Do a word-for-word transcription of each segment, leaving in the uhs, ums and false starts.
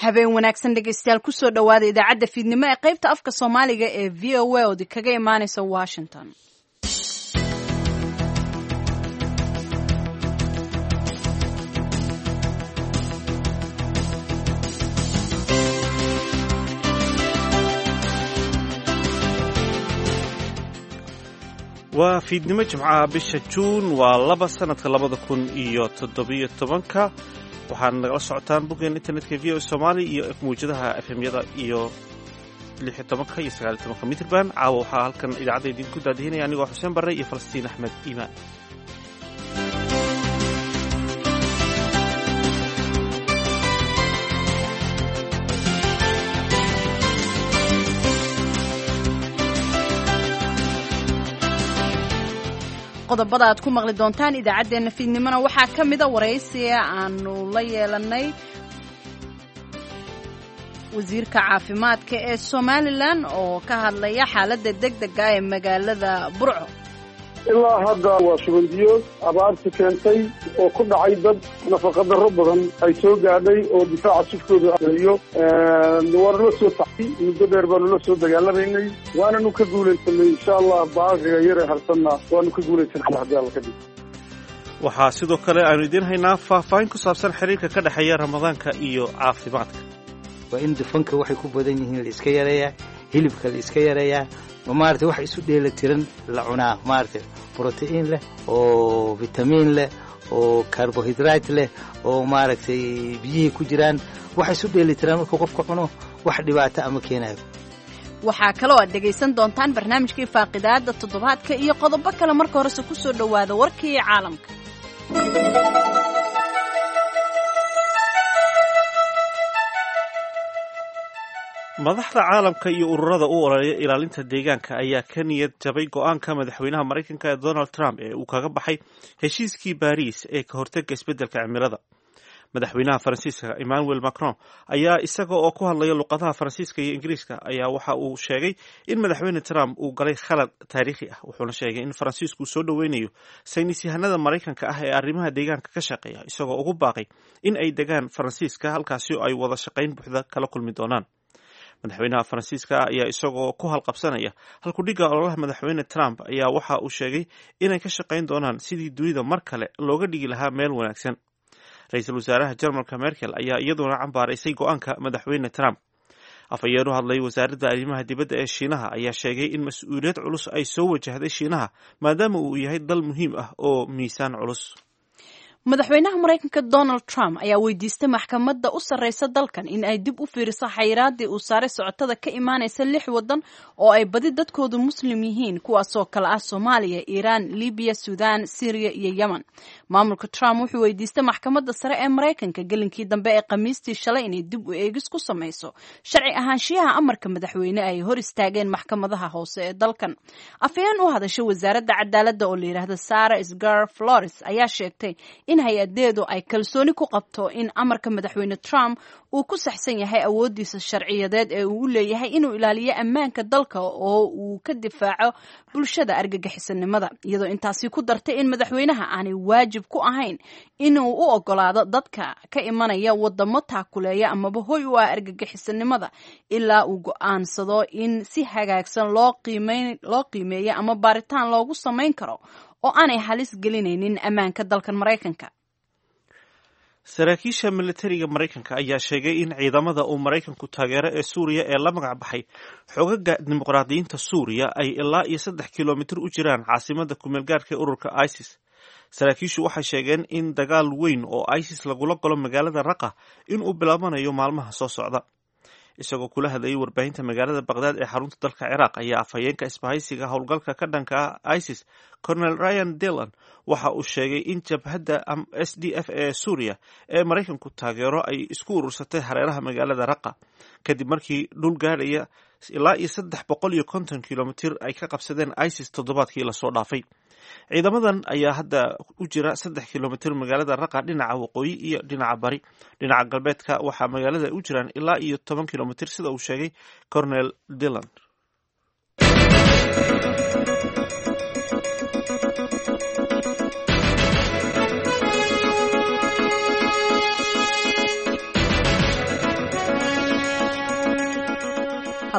habeen wanaagsan dhegaystayaal kusoo dhawaada idaacadda fiidnimo ee qaybta afka soomaaliga ee v o a oodi kaga imaanaysa washington. waa fiidnimo jimcaha bisha juun waa laba sanadka labada kun iyo toddobiyo tobanka waxaana nagala socotaan bogeen internetka v o somaali iyo mawjadaha efemyada iyo lix iyo tobanka iyo sagaal iyo tobanka mitrban caawa waxaa halkan idaacadda idinku daadihinaya anigoo xuseen barre iyo falastiin axmed iimaan. qodobada aad ku maqli doontaan idaacaddeenna fiidnimona waxaa ka mida waraysiga aanu la yeelanay wasiirka caafimaadka ee somalilan oo ka hadlaya xaaladda degdega ee magaalada burco. ilaa hadda waa shubandiyood abaarti keentay oo ku dhacay dad nafaqadarro badan ay soo gaadhay oo difaaca sifkooda ayo waanula soo taxay muddo dheer baanula soo dagaalamaynay waananu ka guulaysanay insha allah baaqiga yare harsanna waanu ka guulaysanay haddii alla ka dhig. waxaa sidoo kale aanu idiin haynaa faahfaahin ku saabsan xiriirka ka dhexeeya ramadaanka iyo caafimaadka. waa in dufanka waxay ku badan yihiin la iska yareeyaa, hilibka la iska yareeyaa, oo maaragtay wax isu dheela tiran la cunaa, maaragtay brotiin leh oo vitamiin leh oo carbohydrate leh oo maaragtay biyihii ku jiraan, wax isu dheeli tiran markuu qofka cuno wax dhibaato ama keenayo. waxaa kaloo aad dhegaysan doontaan barnaamijkii faaqidaada toddobaadka iyo qodobo kale. marka horese ku soo dhowaada warkii caalamka. madaxda caalamka iyo ururada u ololeeya ilaalinta deegaanka ayaa ka niyad jabay go-aanka madaxweynaha maraykanka ee donald trump ee uu kaga baxay heshiiskii baariis ee ka hortega isbeddelka cimilada. madaxweynaha faransiiska emmanuel macron ayaa isaga oo ku hadlaya luqadaha faransiiska iyo ingiriiska ayaa waxa uu sheegay in madaxweyne trump uu galay khalad taariikhi ah, wuxuuna sheegay in faransiisku soo dhoweynayo saynis yahanada maraykanka ah ee arrimaha deegaanka ka shaqeeya, isagoo ugu baaqay in ay degaan faransiiska halkaasi oo ay wada shaqayn buuxda kala kulmi doonaan. madaxweynaha faransiiska ayaa isagoo ku halqabsanaya halkudhigga ololaha madaxweyne trump ayaa waxa uu sheegay inay ka shaqayn doonaan sidii dunida mar kale looga dhigi lahaa meel wanaagsan. ra-iisul wasaaraha jarmalka merkel ayaa iyaduna cambaaraysay go-aanka madaxweyne trump. afhayeen u hadlay wasaaradda arrimaha dibadda ee shiinaha ayaa sheegay in mas-uuliyad culus ay soo wajahday shiinaha maadaama uu yahay dal muhiim ah oo miisaan culus. madaxweynaha maraykanka donald trump ayaa weydiistay maxkamadda u sarreysa dalkan in ay dib u fiiriso xayiraadii uu saaray socotada ka imaanaysa lix waddan oo ay badi dadkoodu muslim yihiin, kuwaasoo kale ah soomaaliya, iiraan, libiya, suudaan, syriya iyo yemen. maamulka trump wuxuu weydiistay maxkamadda sare ee maraykanka gelinkii dambe ee khamiistii shalay inay dib u eegis ku samayso sharci ahaanshiyaha amarka madaxweyne ay hor istaageen maxkamadaha hoose ee dalkan. afhayeen u hadasha wasaaradda cadaaladda oo la yidhaahda sarah sgar flores ayaa sheegtay in hay-adeedu ay kalsooni ku qabto in amarka madaxweyne trump uu ku saxsan yahay awooddiisa sharciyadeed ee uu u leeyahay inuu ilaaliyo ammaanka dalka oo uu ka difaaco bulshada argagixisanimada, iyadoo intaasi ku dartay in madaxweynaha aanay waajib ku ahayn inuu u ogolaado dadka ka imanaya wadamo taakuleeya amaba hoy u ah argagixisanimada ilaa uu go-aansado in si hagaagsan loo qiimeyn loo qiimeeyo ama baaritaan loogu samayn karo oo aanay halis gelinaynin ammaanka dalkan maraykanka. saraakiisha militariga maraykanka ayaa sheegay in ciidamada uu maraykanku taageero ee suuriya ee la magac baxay xogaga dimuqraadiyiinta suuriya ay ilaa iyo saddex kilomitir u jiraan caasimada kumeelgaarka ee ururka isis. saraakiishu waxay sheegeen in dagaal weyn oo isis lagula galo magaalada raqa inuu bilaabanayo maalmaha soo socda. isagoo kula hadlayay warbaahinta magaalada baqdaad ee xarunta dalka ciraaq ayaa afhayeenka isbahaysiga howlgalka ka dhanka ah isis colonel ryan dillon waxa uu sheegay in jabhadda s d f ee suuriya ee maraykanku taageero ay isku urursatay hareeraha magaalada raqa kadib markii dhul gaadhaya ilaa iyo saddex boqol iyo konton kilomitir ay ka qabsadeen isis toddobaadkii lasoo dhaafay. ciidamadan ayaa hadda u jira saddex kilomitir magaalada raqa dhinaca waqooyi iyo dhinaca bari. dhinaca galbeedka waxaa magaalada u jiraan ilaa iyo toban kilomitir sida uu sheegay colonel dillon.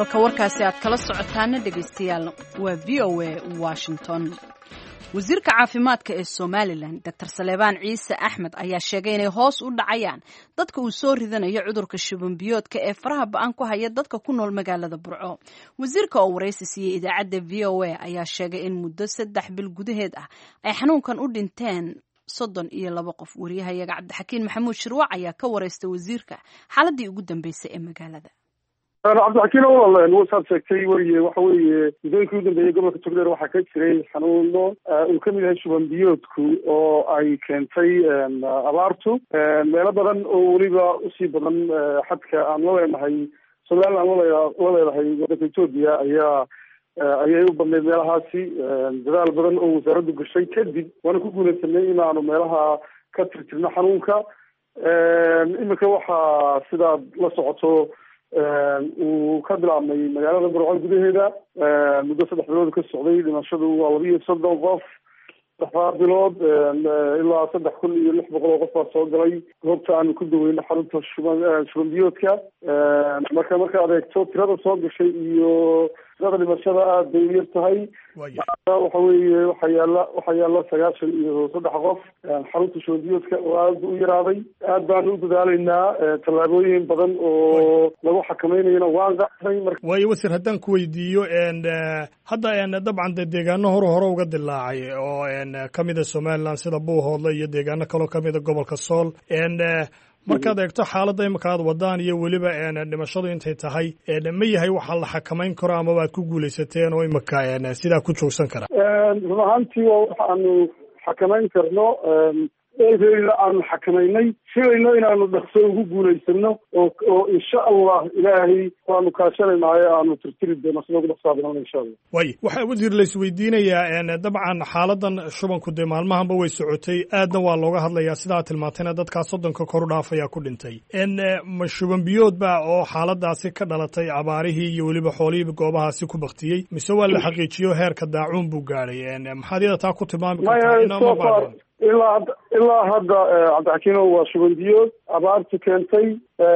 halka warkaasi aad kala socotaana dhegaystayaal waa v o a Washington. wasiirka caafimaadka ee Somaliland Doctor Saleebaan Ciise Axmed ayaa sheegay inay hoos u dhacayaan dadka uu soo ridanayo cudurka shuban biyoodka ee faraha ba'an ku haya dadka ku nool magaalada Burco. wasiirka oo wareysi siiyay idaacadda V O A ayaa sheegay in muddo saddex bil gudaheed ah ay xanuunkan u dhinteen soddon iyo laba qof. wariyahayaga Cabdixakiin Maxamuud Shirwac ayaa ka wareystay wasiirka xaaladii ugu dambeysay ee magaalada. cabdixakiin walaal wasaad sheegtay wariye waxa weeye muddooyinkii u dambeeyey gobolka Togdheer waxaa ka jiray xanuuno uu ka mid yahay shuban biyoodku oo ay keentay abaartu meelo badan oo weliba usii badan xadka aan la leenahay Somaliland la leedahay waddanka Ethiopia ayaa ayay u badneyd meelahaasi dadaal badan oo wasaaraddu gashay kadib waana ku guulaysanay inaanu meelaha ka tirtirno xanuunka. iminka waxaa sidaad la socoto uu ka bilaabmay magaalada Burco gudaheeda muddo saddex bilood ka socday. dhimashadu waa laba iyo soddon qof. saddex bilood ilaa saddex kun iyo lix boqol oo qof baa soo galay goobta aanu ku daweyno xarunta shuban shuban biyoodka. marka marka adeegto tirada soo gashay iyo tirada dhimashada aad bay u yar tahay. waxa weeye waxaa yaala waxaa yaala sagaashan iyo saddex qof xarunta shuban biyoodka oo aad u yaraaday. aad baan u dadaalaynaa tallaabooyin badan oo lagu xakameynayana waan qaaday. marka waayo wasiir haddaan ku weydiiyo hadda dabcan de deegaano hore hore uga dilaacay oo kamida Somaliland sida Buuhoodle iyo deegaano kaloo kamida gobolka Sool. markaad eegto xaaladda imika aad wadaan iyo weliba dhimashadu intay tahay ma yahay waxaa la xakamayn karo ama waad ku guulaysateen oo imika sidaa ku joogsan kara? run ahaantii waa waxaanu xakamayn karno eedeena aanu xakamaynay filayno inaanu dhaqso ugu guulaysano oo oo insha allah ilaahay waanu kaashanaynayo aanu tirtiri doono sida ugu dhaqsaa badan insha allah. way waxaa wasiir la isweydiinayaa dabcan xaaladan shubanku dee maalmahanba way socotay aadna waa looga hadlayaa sidaa tilmaantayna dadkaa soddonka kor u dhaafaya ku dhintay. ma shuban biyood ba oo xaaladaasi ka dhalatay abaarihii iyo weliba xoolihii goobahaasi ku baktiyey mise waa la xaqiijiyo heerka daacuun buu gaadhay? maxaad iyada taa ku tilmaami kartaa? ilaa ilaa hadda cabdixakiino waa shuban biyood abaartu keentay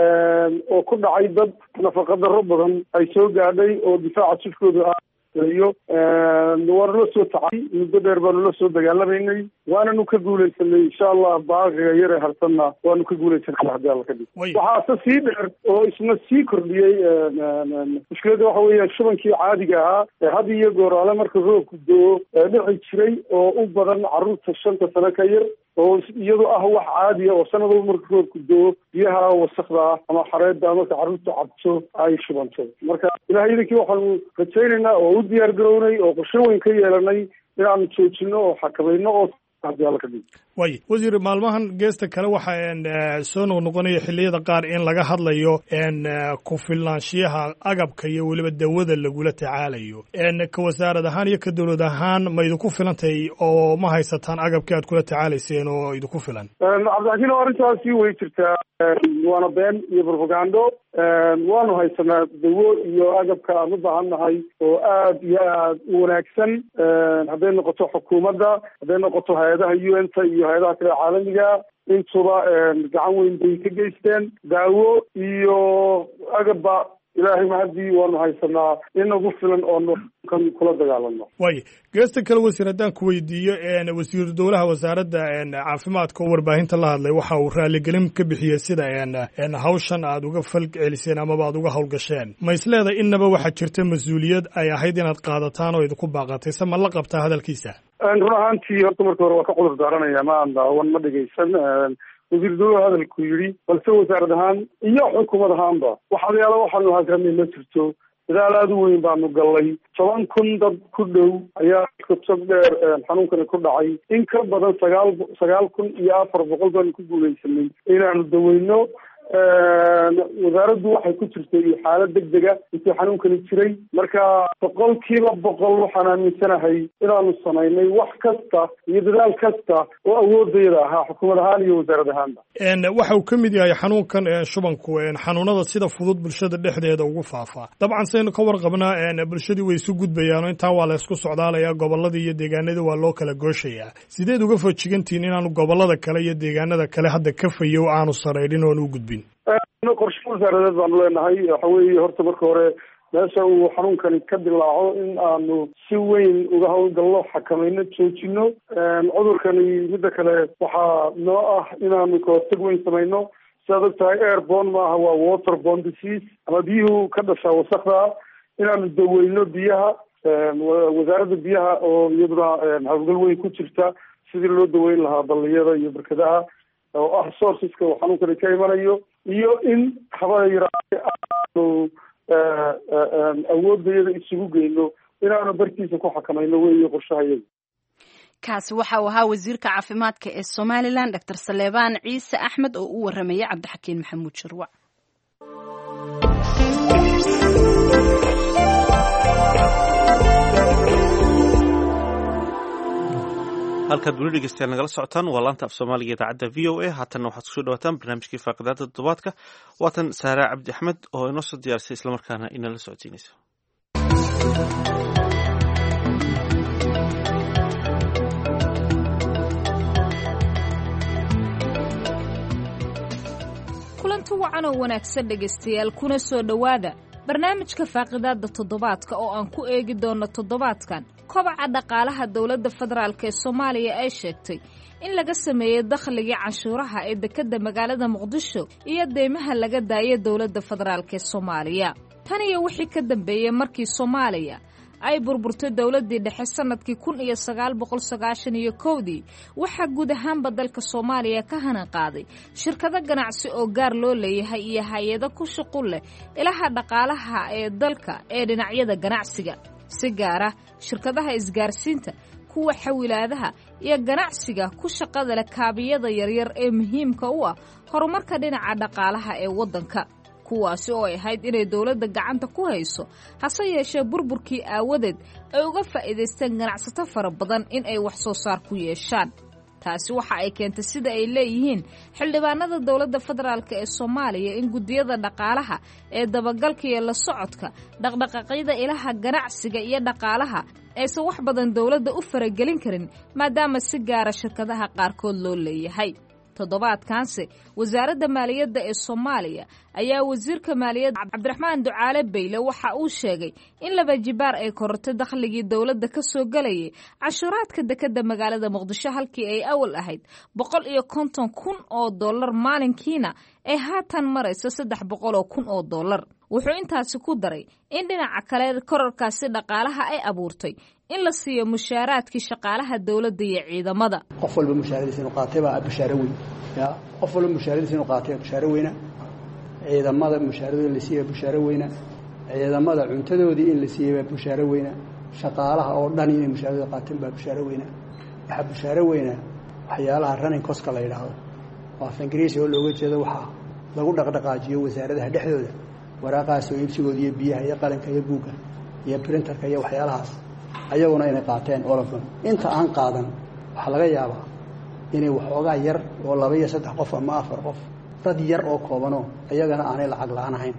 oo ku dhacay dad nafaqa darro badan ay soo gaadhay oo difaaca jidhkooda ah iyo waanu la soo tacay muddo dheer baanu la soo dagaalamaynay waananu ka guulaysanay insha allah baaqiga yare harsanna waanu ka guulaysanay haddii alla ka dhig. waxaase sii dheer oo isna sii kordhiyey mushkiladda waxa weeyaan shubankii caadiga ahaa ee had iyo gooraale marka roobku doo dhici jiray oo u badan carruurta shanta sano ka yar oo iyadu ah wax caadiya oo sanadoo marka roobku doo biyaha wasakda ah ama xareedda marka carruurta cabto ay shubanto. marka ilahay idinkii waxaanu rajaynaynaa oo u diyaar garownay oo qorshe weyn ka yeelanay inaanu joojino oo xakamayno oo way wasiir maalmahan geesta kale waxaa soo noqnoqonaya xilliyada qaar in laga hadlayo ku filnaanshiyaha agabka iyo weliba dawada lagula tacaalayo. ka wasaarad ahaan iyo ka dowlad ahaan ma idinku filantahay oo ma haysataan agabkii aad kula tacaalayseen oo idinku filan? cabdixakiin arrintaasi way jirtaa waana been iyo propagando. waanu haysanaa dawo iyo agabka aan u baahan nahay oo aad iyo aad u wanaagsan hadday noqoto xukuumadda hadday noqoto hay-adaha U N ta iyo hay-adaha kale caalamiga intuba gacan weyn bay ka geysteen. daawo iyo agabba ilaahay mahadii waanu haysanaa inagu filan oo kan kula dagaalano. way geesta kale wasiir haddaan ku weydiiyo wasiir dowlaha wasaaradda caafimaadka oo warbaahinta la hadlay waxa uu raaligelin ka bixiyey sida hawshan aad uga fal celiseen amaba aad uga hawlgasheen. ma isleedahay innaba waxaa jirta mas-uuliyad ay ahayd inaad qaadataan oo idinku baaqatay se ma la qabtaa hadalkiisa? run ahaantii horta marka hore waa ka cudur daaranaya ma aan daawan ma dhegaysan wasiir dowlaha hadalku yidhi balse wasaarad ahaan iyo xukuumad ahaanba waxaalayaala waxaanu hagarnay ma jirto. dadaal aada u weyn baanu gallay. toban kun dad ku dhow ayaa kutog dheer xanuunkani ku dhacay. in ka badan sagaal sagaal kun iyo afar boqol baanu ku guulaysanay inaanu daweyno. wasaaraddu waxay ku jirtay xaalad degdega intii xanuunkani jiray. marka boqolkiiba boqol waxaan aaminsanahay inaanu samaynay wax kasta iyo dadaal kasta oo awoodayada ahaa xukuumad ahaan iyo wasaarad ahaanba. waxa uu ka mid yahay xanuunkan shubanku xanuunada sida fudud bulshada dhexdeeda ugu faafa. dabcan saynu ka warqabnaa bulshadii way isu gudbayaan oo intaa waa la isku socdaalayaa gobolladii iyo deegaanadii waa loo kala gooshayaa. sideed uga fojigantihiin inaanu gobollada kale iyo deegaanada kale hadda ka fayo aanu sarayrin oon u gudbin? qorshe wasaaradeed baanu leenahay waxa weeye horta marka hore meesha uu xanuunkani ka dilaaco in aanu si weyn uga hawlgalno, xakamayno, joojino. cudurkani midda kale waxaa noo ah inaanu kahortag weyn samayno. sidaad og tahay airborne maaha, waa waterborne disease ama biyuhu ka dhashaa wasakda. inaanu daweyno biyaha, wasaaradda biyaha oo iyaduna hawlgal weyn ku jirta sidii loo daweyn lahaa balliyada iyo barkadaha oo ah sourceska uu xanuunkani ka imanayo, iyo in haba yaraatee aanu awoodayada isugu geyno inaanu barkiisa ku xakamayno weeye qorshahayada. kaasi waxa uu ahaa wasiirka caafimaadka ee Somaliland Doctor Saleebaan Ciise Axmed oo u waramayay Cabdixakiin Maxamuud Sharwac. halkaad weli dhegeystayaal nagala socotaan waa laanta af soomaaliga idaacadda v o a. haatanna waxaad kusoo dhawaataan barnaamijkii faaqidaada toddobaadka. waatan Saare Cabdi Axmed oo inoo soo diyaarisay islamarkaana inala socodsiinaysa. kulanti wacan oo wanaagsan dhegaystayaal, kuna soo dhowaada barnaamijka faaqidaada toddobaadka oo aan ku eegi doono toddobaadkan kobaca dhaqaalaha dowladda federaalk ee Soomaaliya ay sheegtay in laga sameeyay dakhligii canshuuraha ee dekedda magaalada Muqdisho iyo deymaha laga daayay dowladda federaalk ee Soomaaliya. tan iyo wixii ka dambeeyay markii Soomaaliya ay burburtay dowladdii dhexe sanadkii kun iyo sagaal boqol sagaashan iyo kowdii, waxaa guud ahaanba dalka Soomaaliya ka hanan qaaday shirkado ganacsi oo gaar loo leeyahay iyo hay-ado ku shuqul leh ilaha dhaqaalaha ee dalka ee dhinacyada ganacsiga, si gaara shirkadaha isgaarsiinta, kuwa xawilaadaha iyo ganacsiga ku shaqada leh kaabiyada yaryar ee muhiimka u ah horumarka dhinaca dhaqaalaha ee waddanka, kuwaasi oo ay ahayd inay dowladda gacanta ku hayso, hase yeeshee burburkii aawadeed ay uga faa'iidaysteen ganacsato fara badan in ay wax soo saar ku yeeshaan. taasi waxa ay keentay sida ay leeyihiin xildhibaanada dowladda federaalk ee Soomaaliya in gudiyada dhaqaalaha ee dabagalka iyo la socodka dhaqdhaqaaqyada ilaha ganacsiga iyo dhaqaalaha aysan wax badan dowladda u faragelin karin maadaama si gaara shirkadaha qaarkood loo leeyahay. toddobaadkaanse wasaaradda maaliyadda ee Soomaaliya ayaa wasiirka maaliyadda Cabdiraxmaan Ducaale Beyle waxa uu sheegay in laba jibaar ay korortay dakhligii dowladda ka soo galayay cashuuraadka dekedda magaalada Muqdisho halkii ay awal ahayd boqol iyo konton kun oo dollar maalinkiina ay haatan marayso saddex boqol oo kun oo dollar. wuxuu intaasi ku daray in dhinaca kale kororkaasi dhaqaalaha ay abuurtay in la siiyo mushaaraadkii shaqaalaha dowladda iyo ciidamada. qof walba mushaaradiisa inuu qaatay baa mushaar weyn ya qof walba mushaaradiisa inuu qaatay mushaar weyna, ciidamada mushaaradoodii la siiyay mushaar weyna, ciidamada cuntadoodii in la siiyay mushaar weyna, shaqaalaha oo dhan inay mushaaradood qaateen baa mushaar weyna. waxa mushaar weyna waxyaalaha running cost la yiraahdo waa Ingiriisi oo looga jeedo waxa lagu dhaqdhaqaajiyo wasaaradaha dhexdooda, waraaqaas oo iibsigooda iyo biyaha iyo qalinka iyo buugga iyo printerka iyo waxyaalahaas ayaguna inay qaateen all of them. inta aan qaadan waxa laga yaabaa inay waxoogaa yar oo laba iyo saddex qof ama afar qof dad yar oo koobano ayagana aanay lacag la'aan ahayn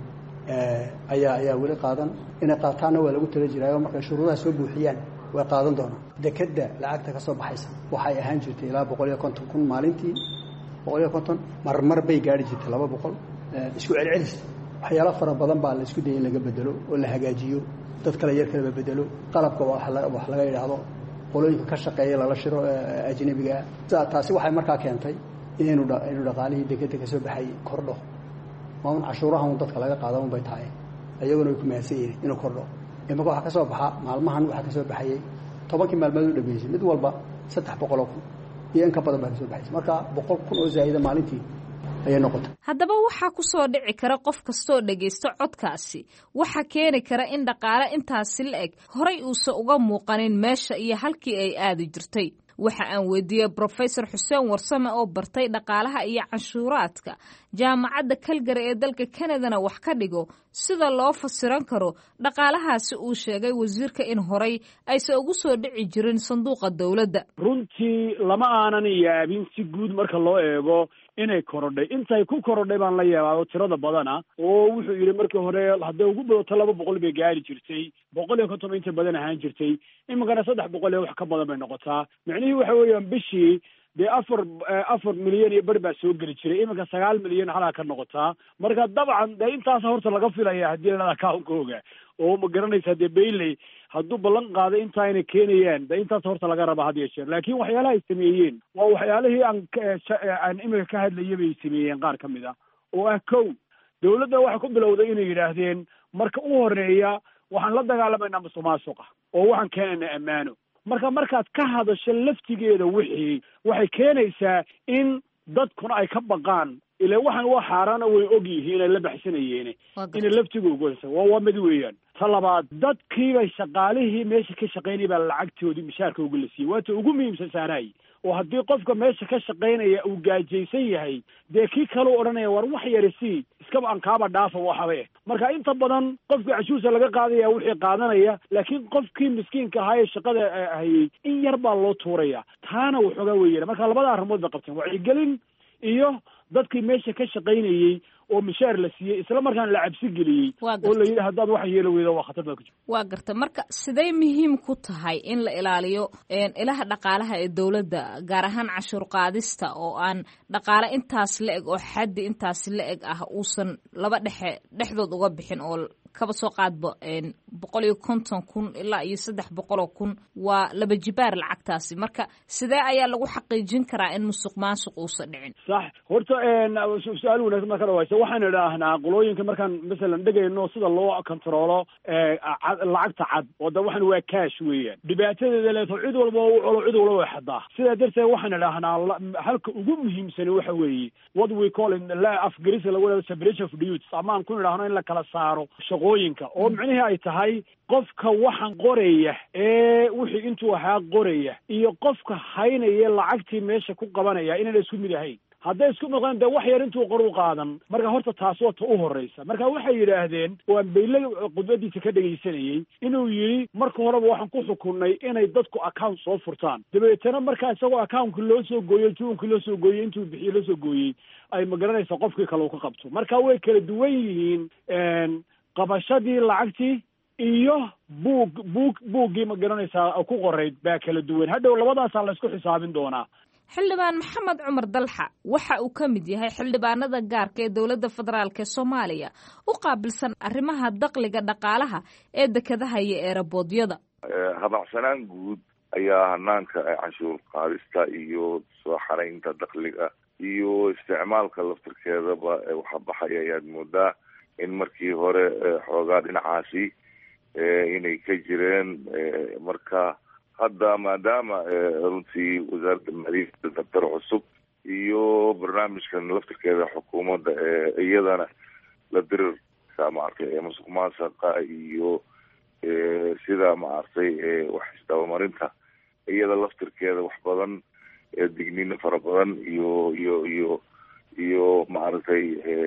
ayaa ayaa weli qaadan. inay qaataanna waa lagu tala jiraayo markay shuruudaha soo buuxiyaan way qaadan doonaan. dekedda lacagta ka soo baxaysa waxay ahaan jirtay ilaa boqol iyo konton kun maalintii, boqol iyo konton marmar bay gaari jirtay laba boqol. isku celcelis waxyaalo fara badan baa la isku dayay in laga bedelo oo la hagaajiyo, dad kale yar kale bedelo, qalabka wax laga yiraahdo qolooyinka ka shaqeeya lala shiro ajnabiga. taasi waxay markaa keentay inaynu inuu dhaqaalihii dekedda ka soo baxay kordho. maamul cashuuraha uu dadka laga qaado un bay tahay ayaguna way ku mahadsan yihiin inuu kordho. imika waxa ka soo baxa maalmahan waxa ka soo baxayay tobankii maalmood u dhameeyay mid walba saddex boqol oo kun iyo in ka badan baa ka soo baxay, marka boqol kun oo zaa'ida maalintii ayay noqotay. haddaba waxaa ku soo dhici kara qof kastoo dhagaysto codkaasi waxa keeni kara in dhaqaale intaasi la eg horay uusan uga muuqanin meesha iyo halkii ay aadi jirtay. waxa aan weydiiyey Professor Xuseen Warsame oo bartay dhaqaalaha iyo canshuuraadka jaamacadda Calgary ee dalka Canada wax ka dhigo sida loo fasiran karo dhaqaalahaasi uu sheegay wasiirka in horay aysan ugu soo dhici jirin sanduuqa dowladda. runtii lama aanan yaabin si guud marka loo eego inay korodhay. intay ku korodhay baan la yaabaa tirada badana oo wuxuu yiri markii hore hadday ugu badato laba boqol bay gaari jirtay, boqol iyo konton inta badan ahaan jirtay, imikana saddex boqol iyo wax ka badan bay noqotaa. macnaheedu waxa weeyaan bishii dee afar afar milyan iyo bar baa soo geli jiray, iminka sagaal milyan halaa ka noqotaa. marka dabcan dee intaas horta laga filaya haddii la account-kooga oo ma garanaysaa dee bailey hadduu ballan qaaday intaa inay keenayaan de intaas horta laga raba had iyo jeer. laakiin waxyaalaha ay sameeyeen waa waxyaalihii aan aan iminka ka hadlayay bay sameeyeen qaar ka mid ah oo ah kow, dawladda waxay ku bilowday inay yidhaahdeen marka u horeeya waxaan la dagaalamaynaa musuqmaasuqa oo waxaan keenaynaa ammaano. marka markaad ka hadasho laftigeeda wixii waxay keenaysaa in dadkuna ay ka baqaan ila waxaan waa xaaraana way og yihiin ay la baxsanayeen inay laftigooda waa waa mid weeyaan. ta labaad, dadkiibay shaqaalihii meesha ka shaqaynaya baa lacagtoodii mishaarka uga la siiyey, waata ugu muhiimsan saaraay. oo haddii qofka meesha ka shaqaynaya uu gaajaysan yahay dee kii kale u odhanaya war wax yari sii iskaba aan kaaba dhaafa waxabe. marka inta badan qofkii cashuursa laga qaadaya wixii qaadanaya, laakiin qofkii miskiinka ahaa ee shaqada hayay in yar baa loo tuuraya. taana waxoogaa weeyaan. marka labada arrimood bay qabteen, wacyigelin iyo dadkii meesha ka shaqaynayey oo mishaar la siiyey isla markaana la cabsi geliyey oo la yidhi haddaad wax yeelo weydo waa khatar baa ku jirta. waa garta. marka siday muhiim ku tahay in la ilaaliyo ilaha dhaqaalaha ee dawladda, gaar ahaan cashuur qaadista, oo aan dhaqaale intaas la eg oo xaddi intaas la eg ah uusan laba dhexe dhexdood uga bixin, oo kaba soo qaadbo boqol iyo konton kun ilaa iyo saddex boqol oo kun waa laba jibaar lacagtaasi. marka sidee ayaa lagu xaqiijin karaa in musuq maasuq uusan dhicin? sax, horta su-aal wanaagsan marka dhawaysa waxaan idhaahnaa qolooyinka markaan masalan dhegayno sida loo controlo lacagta cad oo da waxan waa cash weeyaan, dhibaatadeeda leeto cid walba u colo cid walba way xadaa. sidaa darteed waxaan idhaahnaa halka ugu muhiimsani waxa weeye what we call in la afgarisa lagu yidhahdo separation of duties, ama aan ku idhaahno in la kala saaro shaqooyinka, oo micnihii ay tahay qofka waxaan qoraya ee wixii intuu ahaa qoraya iyo qofka haynaya lacagtii meesha ku qabanaya inayna isku mid ahayn. hadday isku noqdeen dee wax yar intuu qor u qaadan, marka horta taas waa ta u horreysa. marka waxay yidhaahdeen waan bayle khudbadiisa ka dhegaysanayey inuu yidhi marka horeba waxaan ku xukunnay inay dadku account soo furtaan, dabeetana markaa isagoo accountka loo soo gooyey tuunka loo soo gooyey intuu bixiye loo soo gooyey ay ma garanaysa qofkii kale uu ka qabto. marka way kala duwan yihiin qabashadii lacagtii iyo buug buug buuggii ma garanaysaa ku qorayd baa kala duwan. hadhow labadaasaa la isku xisaabin doonaa. xildhibaan maxamed cumar dalxa waxa uu ka mid yahay xildhibaanada gaarka ee dowladda federaalk ee soomaaliya u qaabilsan arrimaha dakhliga dhaqaalaha ee dekedaha iyo eeraboodyada. habacsanaan guud ayaa hanaanka canshuur qaadista iyo soo xaraynta dakhliga iyo isticmaalka laftirkeedaba waxa baxaya ayaad moodaa in markii hore xoogaa dhinacaasi inay ka jireen. marka hadda maadaama runtii wasaaradda maaliyadda dabtar cusub iyo barnaamijkan laftirkeeda xukuumadda iyadana la dirirka maaragtay musuq maasaqa iyo sida maaragtay wax isdabamarinta iyada laftirkeeda wax badan digniino fara badan iyo iyo iyo iyo maaragtay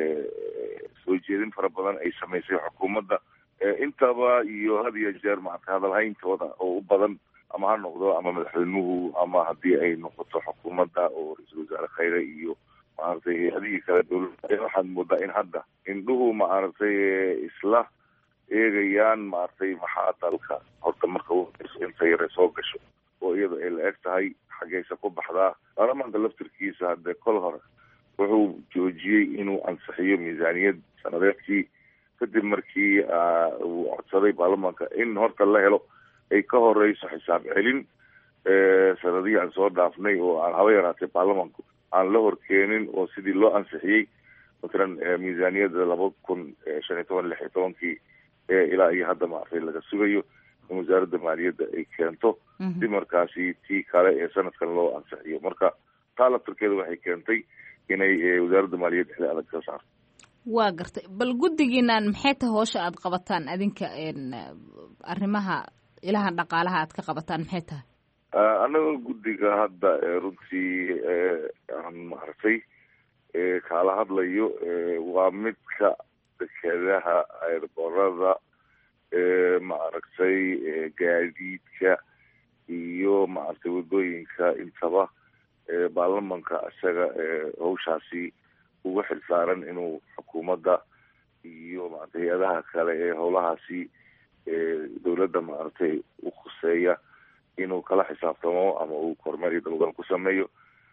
soo jeedin fara badan ay samaysay xukuumadda intaba iyo had iyo jeer maaragtay hadalhayntooda oo u badan ama ha noqdo ama madaxweynuhu ama haddii ay noqoto xukuumadda oo ra-iisul wasaare khayre iyo maaragtay hay-adihii kale dawladda waxaad moodaa in hadda indhuhu maaragtay isla eegayaan maaragtay maxaa dalka horta marka inta yare soo gasho oo iyada ay la eg tahay xaggaysa ku baxdaa. baarlamaanka laftirkiisa hadde kol hore wuxuu joojiyey inuu ansixiyo miisaaniyad sanadeedkii kadib markii uu codsaday baarlamaanka in horta la helo ay ka horeyso xisaab celin sanadihii aan soo dhaafnay oo aan haba yaraatay baarlamaanku aan la horkeenin oo sidii loo ansixiyey matalan miisaaniyadda laba kun shan iyo toban lix iyo tobankii ilaa iyo hadda maaragtay laga sugayo in wasaaradda maaliyadda ay keento si markaasi tii kale ee sanadkan loo ansixiyo. marka taa laftirkeeda waxay keentay inay wasaaradda maaliyadda xili adag ka saarto. waa gartay. bal guddigiinaan maxay tahay hoosha aad qabataan adinka arrimaha ilahan dhaqaalaha aad ka qabataan maxay tahay? annaga guddiga hadda runtii aan maaragtay kaala hadlayo waa midka dekedaha eerboorada maaragtay gaadiidka iyo maaragtay wadooyinka intaba baarlamanka isaga hawshaasi uga xilsaaran inuu xukuumadda iyo maaragtay hay-adaha kale ee howlahaasi dawladda maaragtay u khuseeya inuu kala xisaabtamo ama uu kormeer iyo dabagal ku sameeyo.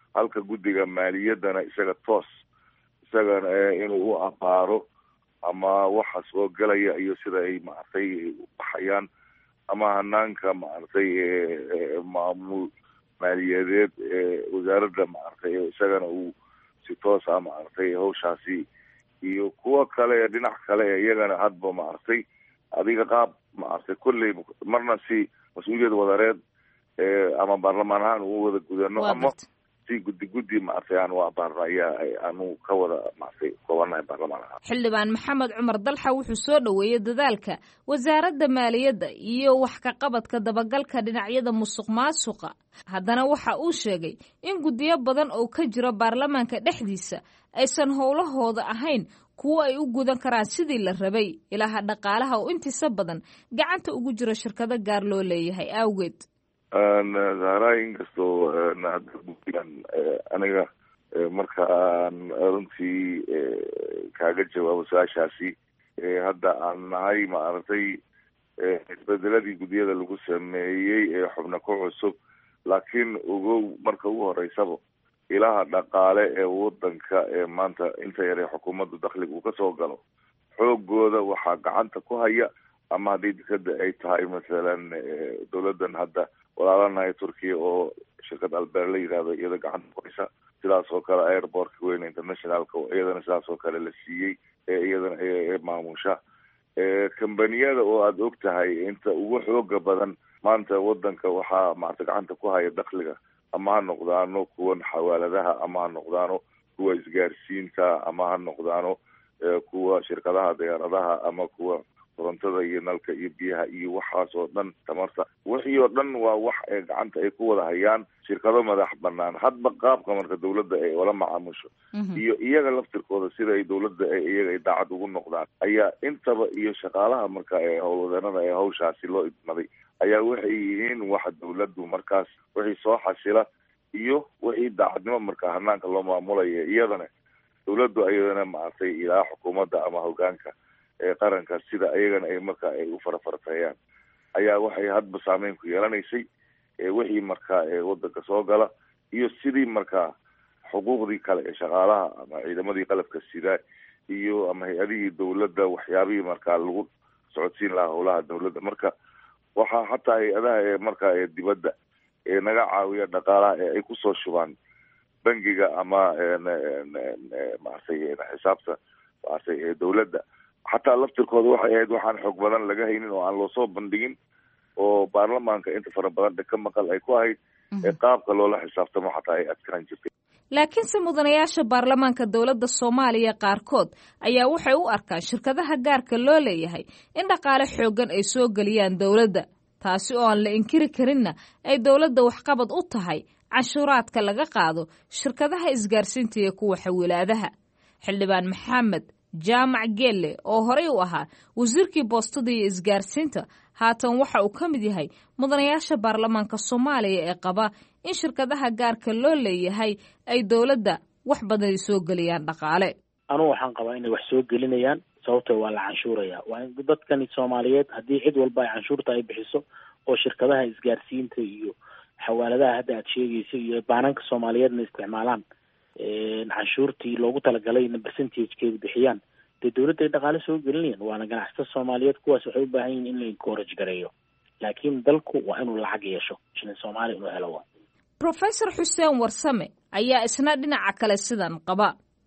halka guddiga maaliyaddana isaga toos isagana inuu u abaaro ama waxa soo gelaya iyo sida ay maaragtay u baxayaan ama hanaanka maaragtay maamul maaliyadeed wasaaradda maaragtay isagana uu si toos ah maaragtay hawshaasi iyo kuwa kale dhinac kale iyagana hadba maaragtay adiga qaab maaragtay kulley marna si mas-uuliyad wadareed ama baarlamaan ahaan uu wada gudano ama si guddi guddi maaragtay aan u abaarno ayaa aanu ka wada maaragtay koobanahay baarlamaan ahaan. xildhibaan maxamed cumar dalxa wuxuu soo dhoweeyey dadaalka wasaaradda maaliyadda iyo wax ka qabadka dabagalka dhinacyada musuq maasuqa. haddana waxa uu sheegay in guddiyo badan oo ka jira baarlamaanka dhexdiisa aysan howlahooda ahayn kuwo ay u gudan karaan sidii la rabay ilaha dhaqaalaha oo intiisa badan gacanta ugu jira shirkado gaar loo leeyahay awgeed. zahra inkastoo hadda guddigan aniga markaan runtii kaaga jawaabo su-aashaasi hadda aan nahay maaragtay isbedeladii guddiyada lagu sameeyey ee xubno ku cusub laakiin ogow marka ugu horeysaba ilaha dhaqaale ee wadanka ee maanta inta yar ee xukuumadda dakhliga uu kasoo galo xoogooda waxaa gacanta ku haya ama haddii dekada ay tahay masalan dawladan hadda walaalanahay turkiya oo shirkad albeer la yidhahdo iyada gacanta ku haysa sidaas oo kale airportka weyne internationalka iyadana sidaas oo kale la siiyey ee iyadana ee maamusha kambaniyada oo aada og tahay inta ugu xooga badan maanta wadanka waxaa maarata gacanta ku haya dakhliga ama ha noqdaano kuwan xawaaladaha ama ha noqdaano kuwa isgaarsiinta ama ha noqdaano kuwa shirkadaha diyaaradaha ama kuwa korontada iyo nalka iyo biyaha iyo waxaas oo dhan tamarta wixii oo dhan waa wax ee gacanta ay ku wada hayaan shirkado madax banaan hadba qaabka marka dawladda ay ula macaamusho iyo iyaga laftirkooda sida ay dawladda iyaga ay daacad ugu noqdaan ayaa intaba iyo shaqaalaha marka ee howlwadeennada ee hawshaasi loo idmaday ayaa waxay yihiin waxa dawladdu markaas wixii soo xasila iyo wixii daacadnimo marka hanaanka loo maamulaya iyadana dawladdu ayadana maaragtay ilaa xukuumadda ama hogaanka ee qaranka sida iyagana ay marka ay u farafartayaan ayaa waxay hadba saameyn ku yeelanaysay wixii marka wadanka soo gala iyo sidii marka xuquuqdii kale ee shaqaalaha ama ciidamadii qalabka sida iyo ama hay-adihii dawladda waxyaabihii markaa lagu socodsiin lahaa howlaha dawladda marka waxaa xataa hay-adaha ee markaa ee dibadda ee naga caawiya dhaqaalaha ee ay kusoo shubaan bangiga ama maaragtay xisaabta maaragtay ee dawladda xataa laftirkooda waxay ahayd waxaan xoog badan laga haynin oo aan loosoo bandhigin oo baarlamaanka inta fara badan ka maqal ay ku ahayd ee qaabka loola xisaabtamo xataa ay adkaan jirtay. laakiinse mudanayaasha baarlamaanka dowladda soomaaliya qaarkood ayaa waxay u arkaan shirkadaha gaarka loo leeyahay in dhaqaale xoogan ay soo geliyaan dowladda taasi oo aan la inkiri karinna ay dowladda waxqabad u tahay canshuuraadka laga qaado shirkadaha isgaarsiinta iyo kuwa xawilaadaha. xildhibaan maxamed jaamac geelle oo horey u ahaa wasiirkii boostada iyo isgaarsiinta haatan waxa uu ka mid yahay mudanayaasha baarlamaanka soomaaliya ee qaba in shirkadaha gaarka loo leeyahay ay dowladda wax badan soo geliyaan dhaqaale. anugu waxaan qabaa inay wax soo gelinayaan sababtoo waa la canshuuraya waa in dadkani soomaaliyeed haddii cid walba ay canshuurta ay bixiso oo shirkadaha isgaarsiinta iyo xawaaladaha hadda aad sheegayso iyo baananka soomaaliyeedna isticmaalaan canshuurtii loogu talagalay ina percentagekeeda bixiyaan dee dawladda ay dhaqaale soo gelinayaan waana ganacsatada soomaaliyeed kuwaas waxay u baahan yihin in la encourage gareeyo laakiin dalku waa inuu lacag yeesho shilin soomaaliya inuu helo wa professor xuseen warsame ayaa isna dhinaca kale sidan qaba.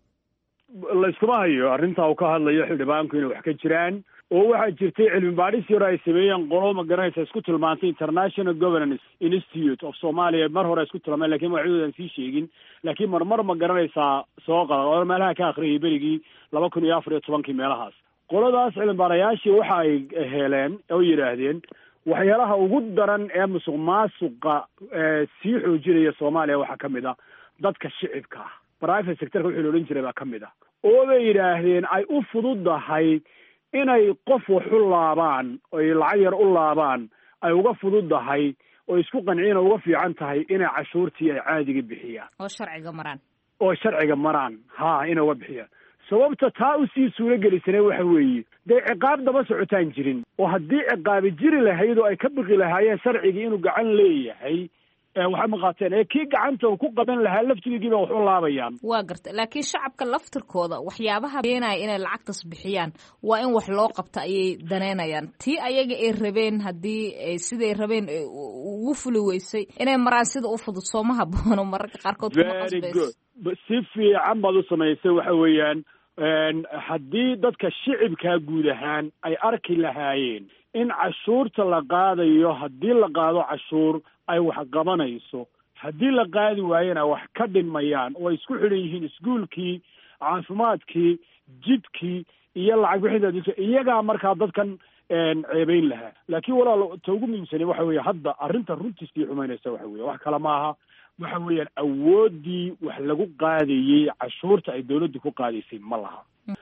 la iskuma hayo arrintaa uu ka hadlayo xildhibaanku inay wax ka jiraan oo waxaa jirtay cilmi baadhis yar ay sameeyeen qolo ma garanaysa isku tilmaantay International Governance Institute of Somalia mar hore isku tilmaamay laakiin waxoodan sii sheegin laakiin mar mar ma garanaysaa soo qala oo meelaha ka akhriyay berigii laba kun iyo afar iyo tobankii meelahaas qoladaas cilmi baarayaashii waxa ay heleen oo yiraahdeen waxyaalaha ugu daran ee musuq maasuqa sii xoojinaya Soomaaliya waxa kamid ah dadka shicibka ah private sector wuxuu loolan jiray baa kamid ah oo ay yiraahdeen ay u fududahay inay qof wax u laabaan oo lacag yar u laabaan ay uga fududahay oo isku qanciin uga fiican tahay inay cashuurtii ay caadiga bixiyaan oo sharciga maraan oo sharciga maraan ha inay uga bixiyaan sababta taa u sii suura gelisay waxa weeye de ciqaab daba socotaan jirin oo haddii ciqaabi jiri lahayd oo ay ka bixi lahaayeen sharciga inuu gacan leeyahay waxay maqaateen ee kii gacanta uu ku qaban lahaa laftigiiba wax u laabayaan. waa garta laakiin shacabka laftirkooda waxyaabaha beenaya inay lacagtas bixiyaan waa in wax loo qabta ayay daneynayaan. tii ayaga ay rabeen haddii ay siday rabeen ugu fuli weysay inay maraan sida u fudud sooma haboono mararka qaarkood kuma qasbayso. si fiican baad u samaysay. waxa weeyaan haddii dadka shicibkaa guud ahaan ay arki lahaayeen in cashuurta la qaadayo, haddii la qaado cashuur ay wax qabanayso, haddii la qaadi waayena wax ka dhinmayaan oo ay isku xidhan yihiin iskuulkii, caafimaadkii, jidkii iyo lacag bixinta, iyagaa markaa dadkan ceebeyn lahaa. laakiin walaal ta ugu muhiimsani waxa weeye hadda arrinta runtii sii xumaynaysa waxa weeye wax kale maaha. waxa weeyaan awooddii wax lagu qaadayey cashuurta ay dawladdu ku qaadaysay ma laha.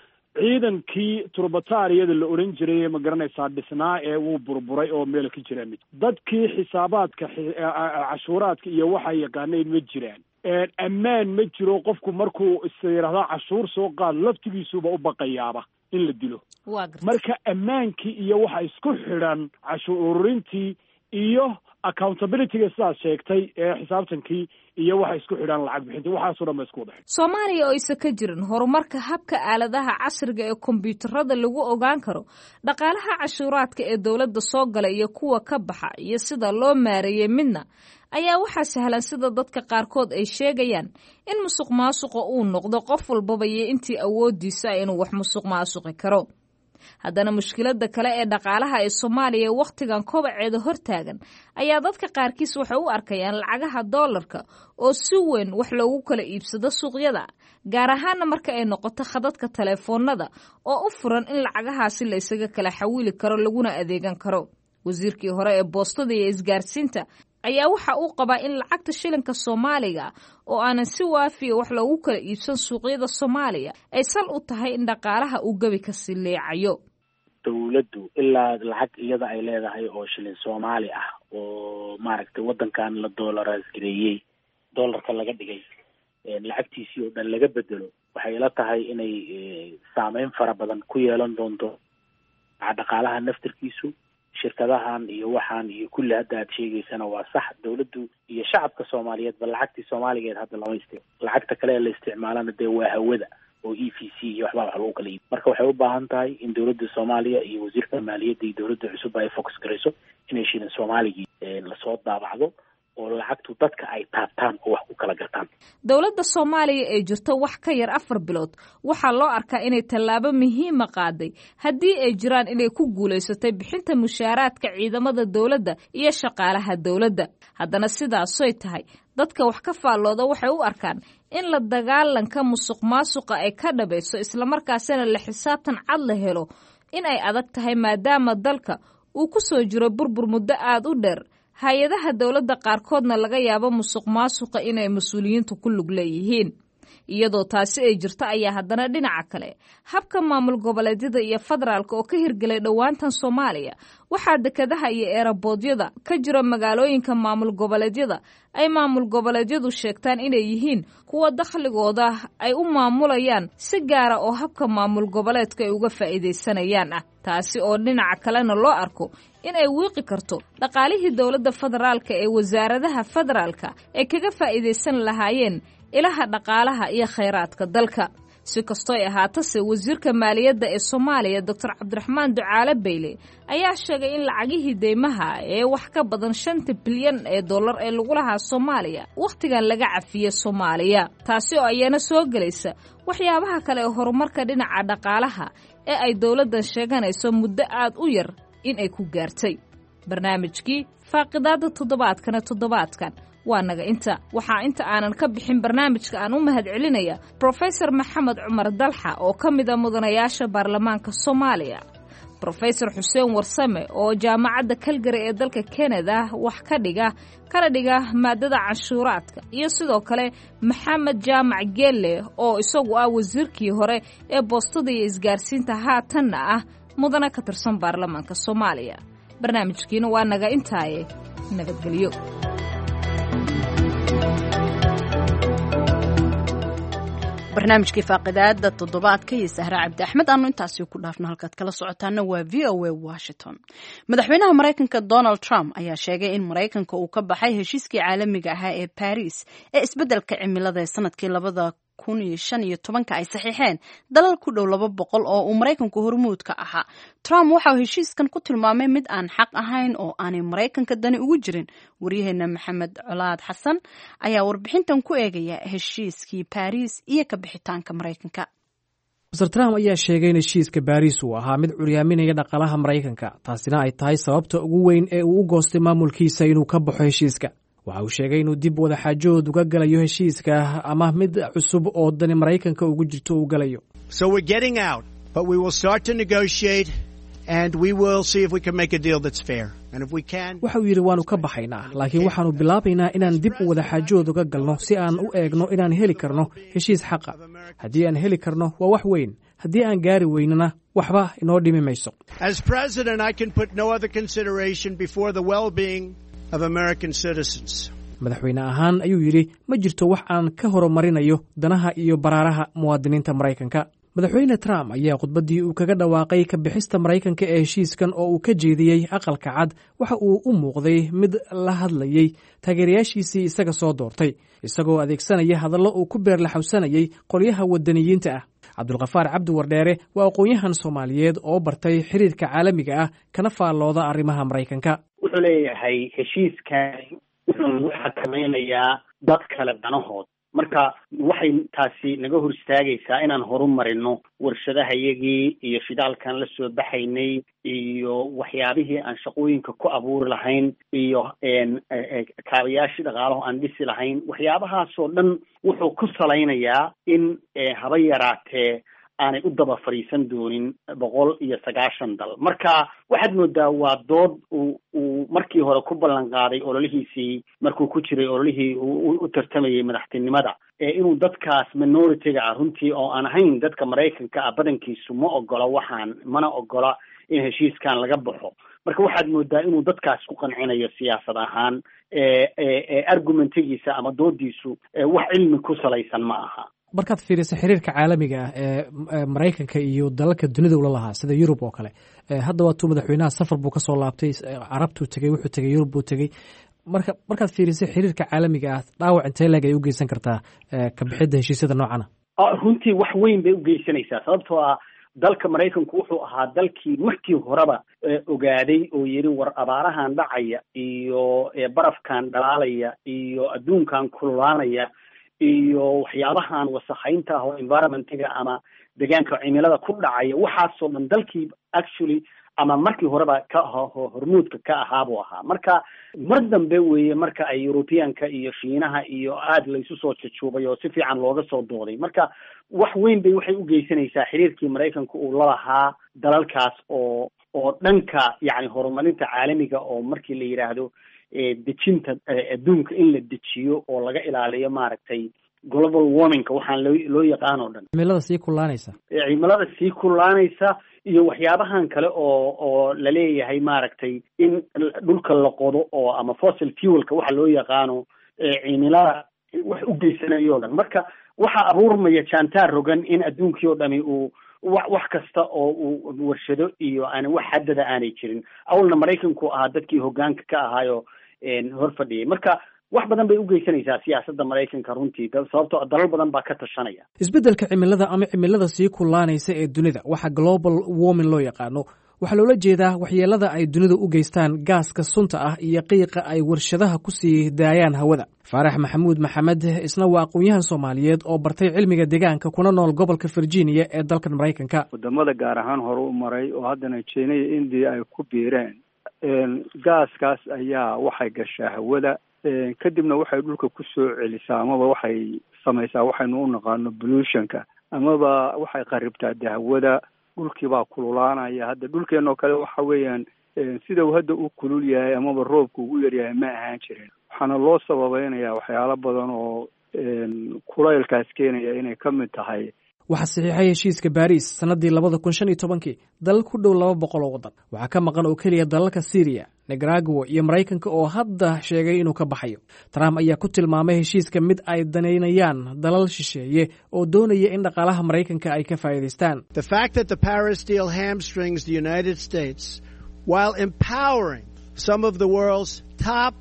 ciidankii turbatariyada la odhan jiray ma garanaysaa dhisnaa ee wuu burburay oo meel ka jira mid. dadkii xisaabaadka cashuuraadka iyo waxay yaqaaneen ma jiraan. ammaan ma jiro. qofku markuu is yidhaahdo cashuur soo qaad laftigiisuba u baqayaaba in la dilo. marka ammaankii iyo waxa isku xidhan cashuur ururintii iyo accountability-ga sidaad sheegtay ee xisaabtankii iyo waxa isku xidhan lacag bixinta waxaasoo dhan ba isku wadaxay. soomaaliya oo aysan ka jirin horumarka habka aaladaha casriga ee kombiyuutarada lagu ogaan karo dhaqaalaha cashuuraadka ee dowladda soo gala iyo kuwa ka baxa iyo sida loo maareeyey midna ayaa waxaa sahlan sida dadka qaarkood ay sheegayaan in musuq maasuqa uu noqdo qof walbaba iyo intii awoodiisa inuu wax musuq maasuqi karo. haddana mushkiladda kale ee dhaqaalaha ee soomaaliya ee wakhtigan kobaceeda hortaagan ayaa dadka qaarkiis waxay u arkayaan lacagaha doolarka oo si weyn wax loogu kala iibsado suuqyada, gaar ahaana marka ay noqoto khadadka taleefoonada oo u furan in lacagahaasi la isaga kala xawili karo laguna adeegan karo. wasiirkii hore ee boostada iyo isgaarsiinta ayaa waxa uu qabaa in lacagta shilinka soomaaliga oo aanan si waafiya wax loogu kala iibsan suuqyada soomaaliya ay sal u tahay in dhaqaalaha uu gebi ka sileecayo. dawladdu ilaa lacag iyada ay leedahay oo shilin soomaali ah oo maaragtay waddankan la doolaraas gareeyey, doolarka laga dhigay, lacagtiisii oo dhan laga bedelo, waxay ila tahay inay saameyn fara badan ku yeelan doonto dhaqaalaha naftirkiisu. shirkadahan iyo waxaan iyo kulli hadda aad sheegaysana waa sax. dawladdu iyo shacabka soomaaliyeed ba lacagtii soomaaligeed hadda lama istic lacagta kale ee la isticmaalana dee waa hawada oo e v c iyo waxbaa wax lagu kala iibi. marka waxay u baahan tahay in dawladda soomaaliya iyo wasiirka maaliyadda iyo dawladda cusub ay focus garayso inay shilin soomaaligii lasoo daabacdo oo lacagtu dadka ay taabtaan oo wax ku kala gartaan. dowladda soomaaliya ee jirto wax ka yar afar bilood waxaa loo arkaa inay tallaabo muhiima qaaday haddii ay jiraan inay ku guulaysatay bixinta mushaaraadka ciidamada dowladda iyo shaqaalaha dowladda. haddana sidaasoy tahay dadka wax ka faallooda waxay u arkaan in la dagaalanka musuq maasuqa ay ka dhabayso islamarkaasina la xisaabtan cad la helo in ay adag tahay maadaama dalka uu ku soo jiro burbur muddo aada u dheer. hay-adaha dowladda qaarkoodna laga yaabo musuq maasuqa inay mas-uuliyiintu ku lug leeyihiin. iyadoo taasi ay jirto ayaa haddana dhinaca kale habka maamul goboleedyada iyo federaalka oo ka hirgelay dhowaantan soomaaliya waxaa dekedaha iyo eeraboodyada ka jira magaalooyinka maamul goboleedyada ay maamul goboleedyadu sheegtaan inay yihiin kuwa dakhligooda ay u maamulayaan si gaara oo habka maamul goboleedka ay uga faa'iidaysanayaan ah. taasi oo dhinaca kalena loo arko in ay wiiqi karto dhaqaalihii dowladda federaalka ee wasaaradaha federaalka ay kaga faa'iidaysan lahaayeen ilaha dhaqaalaha iyo khayraadka dalka. si kastoo ay ahaatase wasiirka maaliyadda ee soomaaliya doctor cabdiraxmaan ducaale beyle ayaa sheegay in lacagihii deymaha ee wax ka badan shanta bilyan ee dollar ee lagu lahaa soomaaliya wakhtigan laga cafiyey soomaaliya, taasi oo ayana soo gelaysa waxyaabaha kale ee horumarka dhinaca dhaqaalaha ee ay dowladdan sheeganayso muddo aad u yar in ay ku gaartay. barnaamijkii faaqidaada toddobaadkana toddobaadkan waa naga inta. waxaa inta aanan ka bixin barnaamijka aan u mahad celinaya brofesor maxamed cumar dalxa oo ka mid a mudanayaasha baarlamaanka soomaaliya, brofesor xuseen warsame oo jaamacadda kalgari ee dalka kanada wax ka dhiga kana dhiga maadada canshuuraadka, iyo sidoo kale maxamed jaamac geelle oo isagu ah wasiirkii hore ee boostada iyo isgaarsiinta haatanna ah mudane ka tirsan baarlamaanka soomaaliya. barnaamijkiina waa naga intaaye nabadgelyo. barnaamijkii faaqidaada toddobaadka iyo sahra cabdi axmed aanu intaasi ku dhaafno halkaad kala socotaana waa v o a washington. madaxweynaha maraykanka donald trump ayaa sheegay in maraykanka uu ka baxay heshiiskii caalamiga ahaa ee Paris ee isbeddelka cimilada ee sanadkii labada kun iyo shan iyo tobanka ay saxiixeen dalal ku dhow laba boqol oo uu maraykanku hormuud ka ahaa. Trump waxa uu heshiiskan ku tilmaamay mid aan xaq ahayn oo aanay maraykanka dani ugu jirin. Waryaheena Maxamed Colaad Xasan ayaa warbixintan ku eegaya heshiiskii Paris iyo ka bixitaanka maraykanka. Mister Trump ayaa sheegay in heshiiska Paris uu ahaa mid curyaaminaya dhaqaalaha maraykanka, taasina ay tahay sababta ugu weyn ee uu u goostay maamulkiisa inuu ka baxo heshiiska. waxa uu sheegay inuu dib wada xaajood uga galayo heshiiska ama mid cusub oo dani maraykanka ugu jirto uu galayo. So we're getting out, but we will start to negotiate and we will see if we can make a deal that's fair. And if we can, waxa uu yiri waanu ka baxaynaa, laakiin waxaanu bilaabaynaa inaan dib u wada xaajood uga galno si aan u eegno inaan heli karno heshiis xaqa. Haddii aan heli karno waa wax weyn, haddii aan gaari weynana waxba inoo dhimi mayso. As president, I can put no other consideration before the well-being of American citizens. Madaxweyne ahaan ayuu yiri ma jirto wax aan ka horumarinayo danaha iyo baraaraha muwaadiniinta Maraykanka. Madaxweyne Trump ayaa khudbadii uu kaga dhawaaqay ka bixista Maraykanka ee heshiiskan oo uu ka jeediyay aqalka cad waxa uu u muuqday mid la hadlayay taageerayaashiisii isaga soo doortay, isagoo adeegsanaya hadallo uu ku beerlaxawsanayay qolyaha wadaniyiinta ah. Cabdulqafaar Cabdi Wardheere waa aqoon-yahan Soomaaliyeed oo bartay xiriirka caalamiga ah kana faallooda arrimaha Maraykanka. wuxuu leeyahay heshiiskan wuxuu xakamaynayaa dad kale danahood, marka waxay taasi naga hor istaagaysaa inaan horumarino warshadahayagii iyo shidaalkan la soo baxaynay iyo waxyaabihii aan shaqooyinka ku abuuri lahayn iyo kaabayaashii dhaqaalaho aan dhisi lahayn. waxyaabahaasoo dhan wuxuu ku salaynayaa in haba yaraatee aanay u daba fadhiisan doonin boqol iyo sagaashan dal. marka waxaad moodaa waa dood uu uu markii hore ku ballan qaaday ololihiisii markuu ku jiray ololihii u tartamayay madaxtinimada ee inuu dadkaas minority-ga ah runtii oo aan ahayn dadka Maraykanka ah badankiisu ma ogola waxaan mana ogola in heshiiskan laga baxo. marka waxaad moodaa inuu dadkaas ku qancinayo siyaasad ahaan ee ee argumentigiisa ama doodiisu wax cilmi ku salaysan ma aha. markaad fiiriso xiriirka caalamiga ah ee Maraykanka iyo dalalka dunida ula lahaa sida Yurub oo kale, hadda waa tuu madaxweynaha safar buu ka soo laabtay, Carabtu tagay, wuxuu tagay Yurub buu tagay. marka markaad fiiriso xiriirka caalamiga ah dhaawac intee leeg ay u geysan kartaa ka bixidda heshiisyada noocan ah? runtii wax weyn bay u geysanaysaa, sababtoo ah dalka Maraykanku wuxuu ahaa dalkii markii horeba ogaaday oo yiri war abaarahan dhacaya iyo barafkan dhalaalaya iyo adduunkan kululaanaya iyo waxyaabahan wasakhaynta ah oo environment-ga ama deegaanka cimilada ku dhacaya waxaasoo dhan dalkii actually ama markii horeba ka hormuudka ka ahaa buu ahaa. marka mar dambe weeye marka ay Europeanka iyo Shiinaha iyo aad la isu soo jajuubay oo si fiican looga soo dooday. marka wax weyn bay waxay u geysanaysaa xiriirkii Maraykanku uu la lahaa dalalkaas oo oo dhanka yacni horumarinta caalamiga oo markii la yiraahdo dejinta adduunka in la dejiyo oo laga ilaaliyo maaragtay global warmingka waxaan loo loo yaqaan oo dhan cimilada sii kulaanaysa cimilada sii kulaanaysa iyo waxyaabahan kale oo oo la leeyahay maaragtay in dhulka la qodo oo ama fossil fuelka waxa loo yaqaano cimilada wax u geysanayo dhan. marka waxa abuurmaya jantaar rogan in adduunkii oo dhami uu wax wax kasta oo uu warshado iyo aan wax xadada aanay jirin. awalna Maraykanku ahaa dadkii hoggaanka ka ahaayo hor fadhiyay. marka wax badan bay u geysanaysaa siyaasadda Maraykanka runtii, sababtoo dalal badan baa ka tashanaya. isbeddelka cimilada ama cimilada sii kulaanaysa ee dunida waxa global warming loo yaqaano waxaa loola jeedaa waxyeelada ay dunidu u geystaan gaaska sunta ah iyo qiiqa ay warshadaha ku sii daayaan hawada. Faarax Maxamuud Maxamed isna waa aqoon-yahan Soomaaliyeed oo bartay cilmiga deegaanka kuna nool gobolka Virginia ee dalka Maraykanka. wadamada gaar ahaan hore u maray oo haddana China iyo India ay ku biireen gaaskaas ayaa waxay gashaa hawada kadibna waxay dhulka ku soo celisaa amaba waxay samaysaa waxaynu u naqaano pollutionka amaba waxay qaribtaa dahwada. dhulkii baa kululaanaya. hadda dhulkeenoo kale waxa weeyaan sida uu hadda u kulul yahay amaba roobku ugu yaryahay ma ahaan jirin. waxaana loo sababaynayaa waxyaalo badan oo kulaylkaas keenaya inay ka mid tahay. waxaa saxiixay heshiiska baariis sannaddii labada kun shan iyo tobankii dalal ku dhow laba boqol oo waddan waxaa ka maqan oo keliya dalalka syriya nicaragua iyo maraykanka oo hadda sheegay inuu ka baxayo trump ayaa ku tilmaamay heshiiska mid ay danaynayaan dalal shisheeye oo doonaya in dhaqaalaha maraykanka ay ka faa'iidaystaan The fact that the Paris deal hamstrings the United States while empowering some of the world's top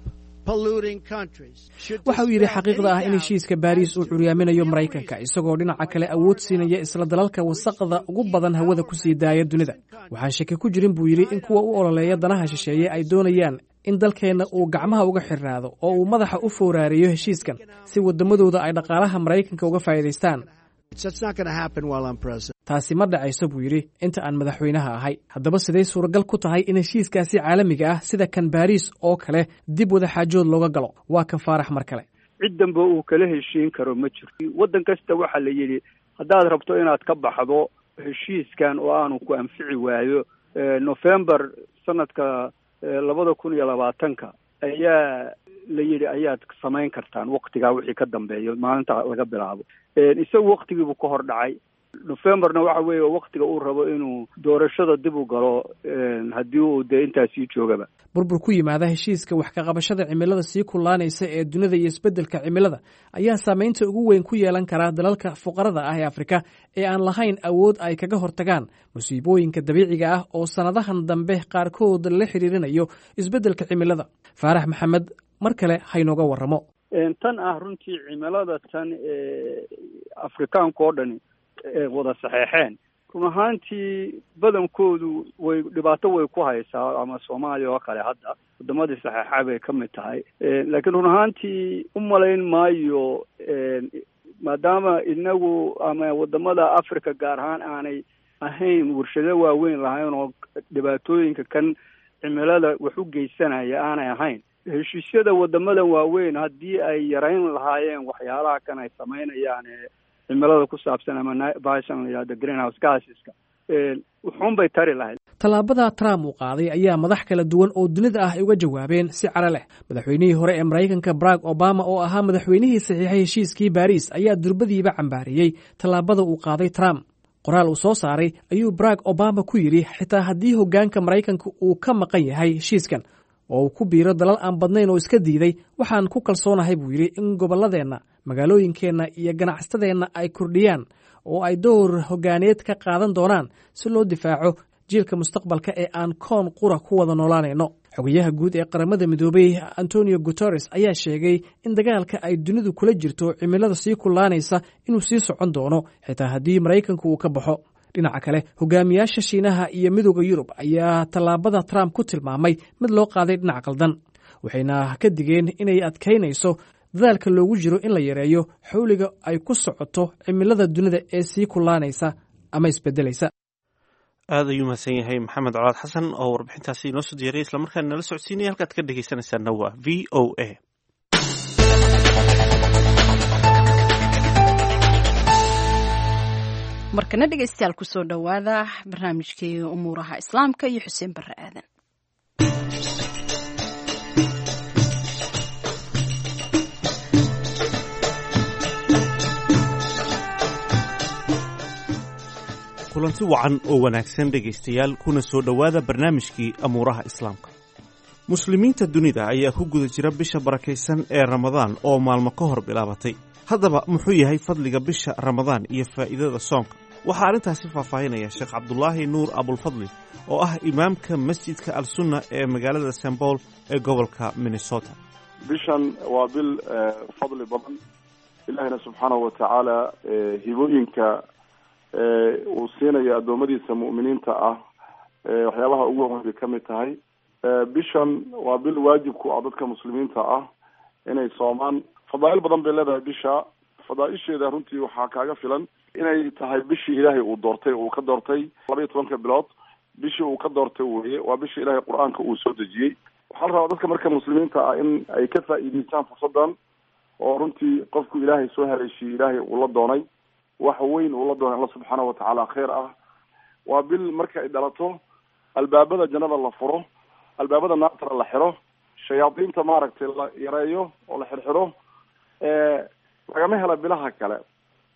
waxa uu yidhi xaqiiqda ah in heshiiska baariis uu curyaaminayo maraykanka isagoo dhinaca kale awood siinaya isla dalalka wasaqda ugu badan hawada ku sii daaya dunida waxaan shaki ku jirin buu yidhi in kuwa u ololeeya danaha shisheeye ay doonayaan in dalkeenna uu gacmaha uga xirnaado oo uu madaxa u fowraariyo heshiiskan si waddamadooda ay dhaqaalaha maraykanka uga faa'iidaystaan taasi ma dhacayso buu yidhi inta aan madaxweynaha ahay haddaba siday suuragal ku tahay in heshiiskaasi caalamiga ah sida kan baariis oo kale dib wada xaajood looga galo waa kan faarax mar kale cid danba uu kala heshiin karo ma jirto waddan kasta waxaa la yidhi haddaad rabto inaad ka baxdo heshiiskan oo aanu ku anfici waayo november sanadka labada kun iyo labaatanka ayaa la yidhi ayaad samayn kartaan waktigaa wixii ka dambeeyo maalinta laga bilaabo isagu waktigiibuu ka hor dhacay novemberna waxa weeye waktiga uu rabo inuu doorashada dib u galo haddii uu dee intaasii joogaba burbur ku yimaada heshiiska wax ka qabashada cimilada sii kullaanaysa ee dunida iyo isbeddelka cimilada ayaa saamaynta ugu weyn ku yeelan karaa dalalka fuqarada ah ee afrika ee aan lahayn awood ay kaga hortagaan musiibooyinka dabiiciga ah oo sannadahan dambe qaarkood la xiriirinayo isbeddelka cimilada faarax maxamed mar kale haynooga warramo tan ah runtii cimilada tan ee afrikaanka oo dhani wada saxeexeen run ahaantii badankoodu way dhibaato way ku haysaa ama soomaaliya oo kale hadda wadamadii saxeexa bay ka mid tahay laakiin run ahaantii u malayn maayo maadaama inagu ama wadamada africa gaar ahaan aanay ahayn warshado waaweyn lahayn oo dhibaatooyinka kan cimilada wax u geysanaya aanay ahayn heshiisyada wadamadan waaweyn haddii ay yarayn lahaayeen waxyaalaha kan ay samaynayaan cimilada ku saabsan ama baashan la yidhahdo greenhouse gaseska wuxuun bay tari lahayd tallaabada trump uu qaaday ayaa madax kala duwan oo dunida ah ay uga jawaabeen si caro leh madaxweynihii hore ee maraykanka barack obama oo ahaa madaxweynihii saxiixay heshiiskii baariis ayaa durbadiiba cambaariyey tallaabada uu qaaday trump qoraal uu soo saaray ayuu barack obama ku yidhi xitaa haddii hoggaanka maraykanka uu ka maqan yahay heshiiskan oo uu ku biiro dalal aan badnayn oo iska diiday waxaan ku kalsoonahay buu yidhi in gobolladeenna magaalooyinkeenna iyo ganacsatadeenna ay kordhiyaan oo ay door hoggaaneed ka qaadan doonaan si loo difaaco jiilka mustaqbalka ee aan koon qura ku wada noolaanayno xogayaha guud ee qaramada midoobay antonio guteres ayaa sheegay in dagaalka ay dunidu kula jirto cimilada sii kullaanaysa inuu sii socon doono xitaa haddii maraykanku uu ka baxo dhinaca kale hogaamiyaasha shiinaha iyo midooda yurub ayaa tallaabada trump ku tilmaamay mid loo qaaday dhinac qaldan waxayna ka digeen inay adkaynayso dadaalka loogu jiro in la yareeyo xawliga ay ku socoto cimilada dunida ee sii kullaanaysa ama isbedelaysa aad ayuu mahadsan yahay maxamed colaad xasan oo warbixintaasi inoo soo diyaray islamarkaana nala socodsiinaya halkaad ka dhegaysanaysaana waa v o a markana dhegaystayaal kusoo dhowaada barnaamijkii umuuraha islaamka iyo xuseen barre aadan kulanti wacan oo wanaagsan dhegaystayaal kuna soo dhowaada barnaamijkii amuuraha islaamka muslimiinta dunida ayaa ku guda jira bisha barakaysan ee ramadaan oo maalmo ka hor bilaabatay haddaba muxuu yahay fadliga bisha ramadaan iyo faa'iidada soonka waxaa arrintaasi faahfaahinaya sheekh cabdulaahi nuur abulfadli oo ah imaamka masjidka al-sunna ee magaalada saint paul ee gobolka minnesota bishan waa bil fadli badan ilaahina subxaanahu wa tacaala hibooyinka uu siinayo addoommadiisa mu'miniinta ah waxyaabaha ugu horeyn bay ka mid tahay bishan waa bil waajib ku ah dadka muslimiinta ah inay soomaan fadaa'il badan bay leedahay bisha fadaaisheeda runtii waxaa kaaga filan inay tahay bishii ilaahay uu doortay uu ka doortay laba iyo tobanka bilood bishii uu ka doortay weye waa bishii ilaahay qur-aanka uu soo dejiyey waxaa la rabaa dadka marka muslimiinta ah in ay ka faa'iideystaan fursadan oo runtii qofku ilaahay soo haleeshiyey ilaahay uu la doonay wax weyn uu la doonay alla subxaanahu watacaala khayr ah waa bil marka ay dhalato albaabada jannada la furo albaabada naartana la xiro shayaadiinta maaragtay la yareeyo oo la xirxiro lagama hela bilaha kale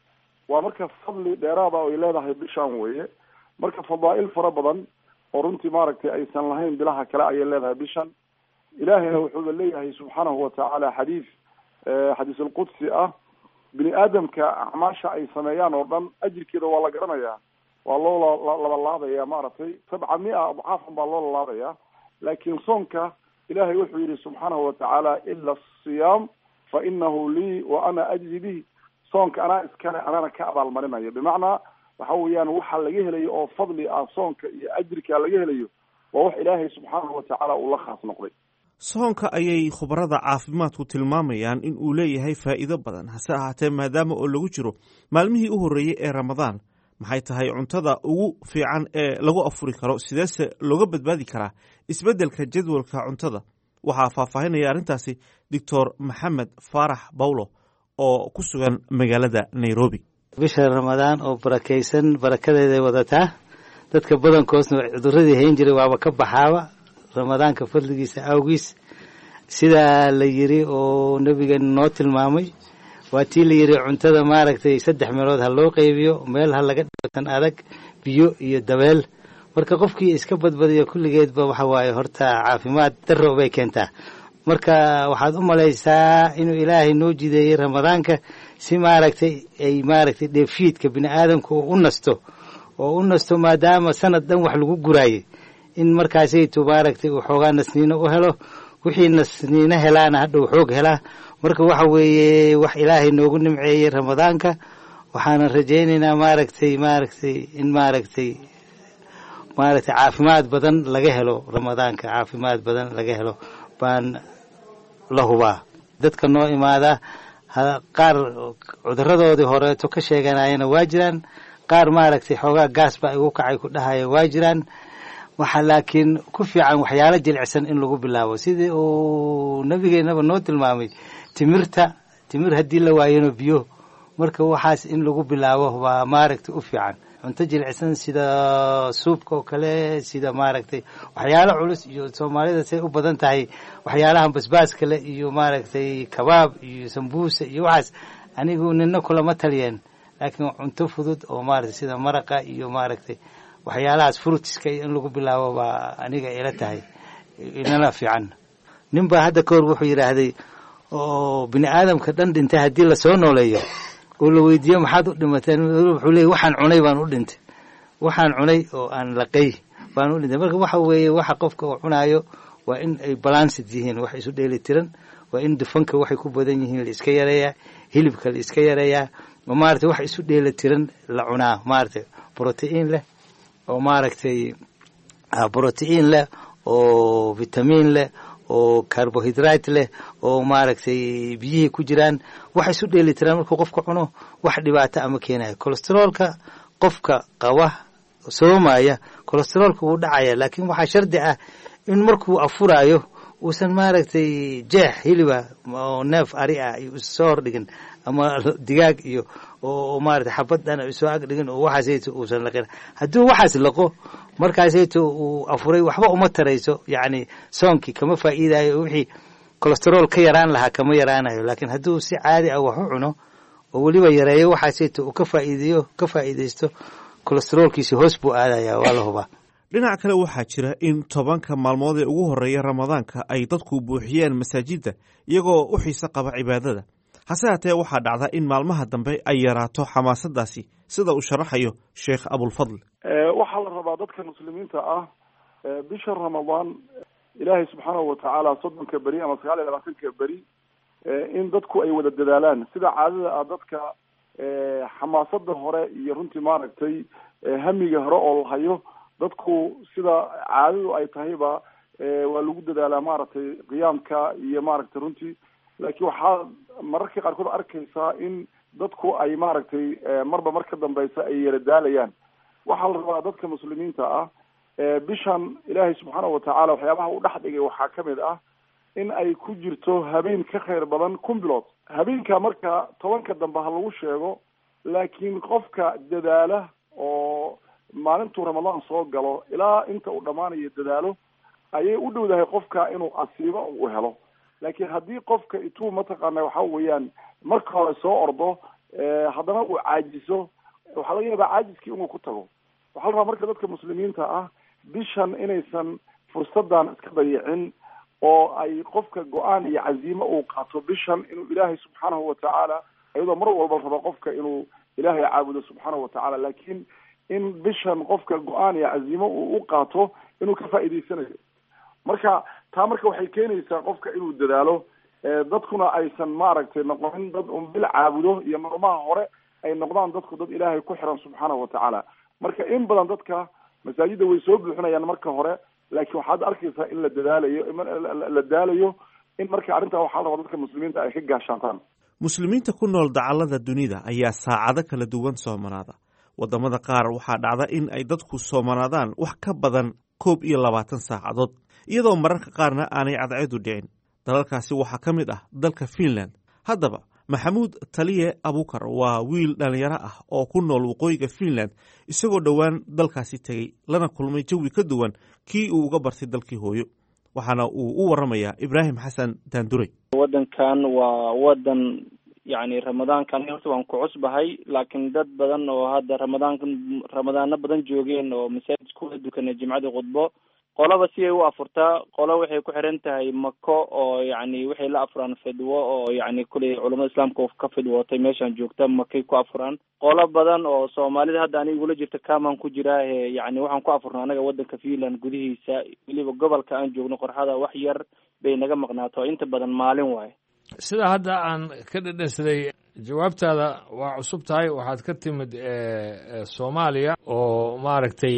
waa marka fadli dheeraada oo ay leedahay bishaan weeye marka fadaa'il fara badan oo runtii maaragtay aysan lahayn bilaha kale ayay leedahay bishan ilaahayna wuxuuba leeyahay subxaanahu watacaala xadiis xadiis alqudsi ah bini aadamka acmaasha ay sameeyaan oo dhan ajirkeeda waa la garanayaa waa loo labalaabaya maaragtay sabca mia adcaafan baa loo lalaabaya laakiin soonka ilahay wuxuu yihi subxaanahu watacaala ila asiyaam fa inahu lii wa ana ajzi bihi soonka anaa iskale anana ka abaalmarinayo bimacnaa waxa weeyaan waxa laga helayo oo fadli ah soonka iyo ajirka laga helayo waa wax ilaahay subxaanahu watacaala uu la khaas noqday soonka ayay khubarada caafimaadku tilmaamayaan in uu leeyahay faa'iido badan hase ahaatee maadaama oo lagu jiro maalmihii u horreeyey ee ramadaan maxay tahay cuntada ugu fiican ee lagu afuri karo sideese looga badbaadi karaa isbeddelka jadwalka cuntada waxaa faahfaahinaya arrintaasi doctor maxamed faarax bawlo oo ku sugan magaalada nairobi bisha ramadaan oo barakaysan barakadeeday wadataa dadka badankoosna cuduradii hayn jiray waaba ka baxaaba ramadaanka fadligiisa awgiis sidaa la yiri oo nebigeena noo tilmaamay waa tii la yiri cuntada maaragtay saddex meelood ha loo qaybiyo meel ha laga dhigtan adag biyo iyo dabeel marka qofkii iska badbadiyo kulligeedba waxa waaye horta caafimaad darro bay keentaa marka waxaad u malaysaa inuu ilaahay noo jideeyey ramadaanka si maaragtay ay maaragtay dheefshiidka bini aadamka u nasto oo u nasto maadaama sanad dhan wax lagu guraayay in markaasaytu maaragtay uu xoogaa nasniino u helo wixii nasniino helaana hadhow xoog helaa marka waxa weeye wax ilaahay noogu nimceeyey ramadaanka waxaana rajaynaynaa maaragtay maaragtay in maaragtay maaragtay caafimaad badan laga helo ramadaanka caafimaad badan laga helo baan la hubaa dadka noo imaada qaar cuduradoodii horeeto ka sheeganayana waa jiraan qaar maaragtay xoogaa gaas baa igu kacay ku dhahaya waa jiraan waxa laakiin ku fiican waxyaalo jilicsan in lagu bilaabo sidii uu nabigeenaba noo tilmaamay timirta timir haddii la waayano biyo marka waxaas in lagu bilaabo waa maaragtay u fiican cunto jilicsan sida suubka oo kale sida maaragtay waxyaalo culus iyo soomaalida say u badan tahay waxyaalahan basbaaska leh iyo maaragtay kabaab iyo sambuusa iyo waxaas anigu nina kulama taliyeen laakiin cunto fudud oo maaragtay sida maraqa iyo maaragtay waxyaalahaas fruitiska in lagu bilaabo baa aniga ila tahay inana fiican nin baa hadda kahor wuxuu yidhaahday oo bini aadamka dhan dhintay haddii lasoo nooleeyo oo la weydiiyo maxaad u dhimateen wuxuu leeyay waxaan cunay baan u dhintay waxaan cunay oo aan laqay baan u dhintay marka waxa weeye waxa qofka uu cunaayo waa in ay balanced yihiin wax isu dheeli tiran waa in dufanka waxay ku badan yihiin la iska yareeyaa hilibka la iska yareeyaa oo maaragtay wax isu dheeli tiran la cunaa maaragtay protein leh oo maaragtay protein leh oo vitamin leh oo carbohydrate leh oo maaragtay biyihii ku jiraan wax isu dheeli tiraan markuu qofka cuno wax dhibaato ama keenayo cholesterolka qofka qaba soomaya cholesterolka wuu dhacaya laakiin waxaa shardi ah in markuu afuraayo uusan maaragtay jeex hiliba oo neef ari ah iyo soo hordhigin ama digaag iyo oo maaragtay xabaddan ay soo ag dhigin oo waxaasayto uusan laqin hadduu waxaas laqo markaasayto uu afuray waxba uma tarayso yacni soonkii kama faa'iidayo wixii cholesterol ka yaraan lahaa kama yaraanayo laakiin hadduu si caadi ah wax u cuno oo weliba yareeyo waxaasayto uu ka faa'iideeyo ka faa'iidaysto cholesterolkiisi hoos buu aadaya waa la hubaa dhinaca kale waxaa jira in tobanka maalmood ee ugu horreeya ramadaanka ay dadku buuxiyeen masaajidda iyagoo u xiise qaba cibaadada hase haatee waxaa dhacda in maalmaha dambe ay yaraato xamaasadaasi sida uu sharaxayo sheekh abulfadl waxaa la rabaa dadka muslimiinta ah bisha ramadaan ilaahay subxaanahu watacaala soddonka beri ama sagaal iyo labaatanka beri in dadku ay wada dadaalaan sida caadada ah dadka xamaasada hore iyo runtii maaragtay hamiga hore oo la hayo dadku sida caadadu ay tahayba waa lagu dadaalaa maaragtay qiyaamka iyo maaragtay runtii laakiin waxaa mararka qaarkood arkaysaa in dadku ay maaragtay marba mar ka dambeysa ay yara daalayaan waxaa la rabaa dadka muslimiinta ah bishan ilaahay subxaanahu watacaala waxyaabaha u dhex dhigay waxaa kamid ah in ay ku jirto habeen ka khayr badan kun bilood habeenka marka tobanka dambe ha lagu sheego laakiin qofka dadaala oo maalintuu ramadaan soo galo ilaa inta uu dhammaanayo dadaalo ayay u dhowdahay qofka inuu asiibo uu helo laakiin haddii qofka ituu mataqaana waxa weeyaan marka hore soo ordo haddana uu caajiso waxaa laga yaabaa caajiskii inuu ku tago. waxaa la rabaa marka dadka muslimiinta ah bishan inaysan fursadan iska dayicin oo ay qofka go-aan iyo caziimo uu qaato bishan inuu ilaahay subxaanahu watacaala iyadoo mar walba rabo qofka inuu ilaahay caabudo subxaanahu watacaala, laakiin in bishan qofka go-aan iyo caziimo uu u qaato inuu ka faa'iidaysanayo. marka taa marka waxay keenaysaa qofka inuu dadaalo, dadkuna aysan maaragtay noqonin dad un bil caabudo iyo maalmaha hore ay noqdaan dadku dad ilaahay ku xiran subxaanahu watacaala. marka in badan dadka masaajidda way soo buuxinayaan marka hore, laakiin waxaad arkaysaa in la dadaalayo la daalayo in marka arrintaa waxaa la rabaa dadka muslimiinta ay ka gaashaantaan. muslimiinta ku nool dacallada dunida ayaa saacado kala duwan soomanaada. waddamada qaar waxaa dhacda in ay dadku soomanaadaan wax ka badan koob iyo labaatan saacadood, iyadoo mararka qaarna aanay cadceedu dhicin. dalalkaasi waxaa ka mid ah dalka Finland. haddaba maxamuud taliye abukar waa wiil dhalinyaro ah oo ku nool waqooyiga Finland, isagoo dhowaan dalkaasi tegey lana kulmay jawi ka duwan kii uu uga bartay dalkii hooyo. waxaana uu u waramayaa Ibraahim Xasan Daanduray. waddankan waa waddan yacni ramadaankan horta waan ku cusbahay, laakiin dad badan oo hadda ramadaankan ramadaano badan joogeen oo masaajid ku dukanay jimcadii khudbo, qolaba si ay u afurtaa. qolo waxay ku xiran tahay mako oo yacni waxay la afuraan fidwo oo yacni kuley culamada islaamka ka fidwootay meeshaan joogta makay ku afuraan. qolo badan oo soomaalida hadda aniga ula jirta kamaan ku jiraahe yacni waxaan ku afurnaa anaga waddanka Finland gudihiisa, weliba gobolka aan joogno qorxada wax yar bay naga maqnaato, inta badan maalin waaye. sida hadda aan ka dhadhansaday jawaabtaada waa cusub tahay, waxaad ka timid soomaaliya oo maaragtay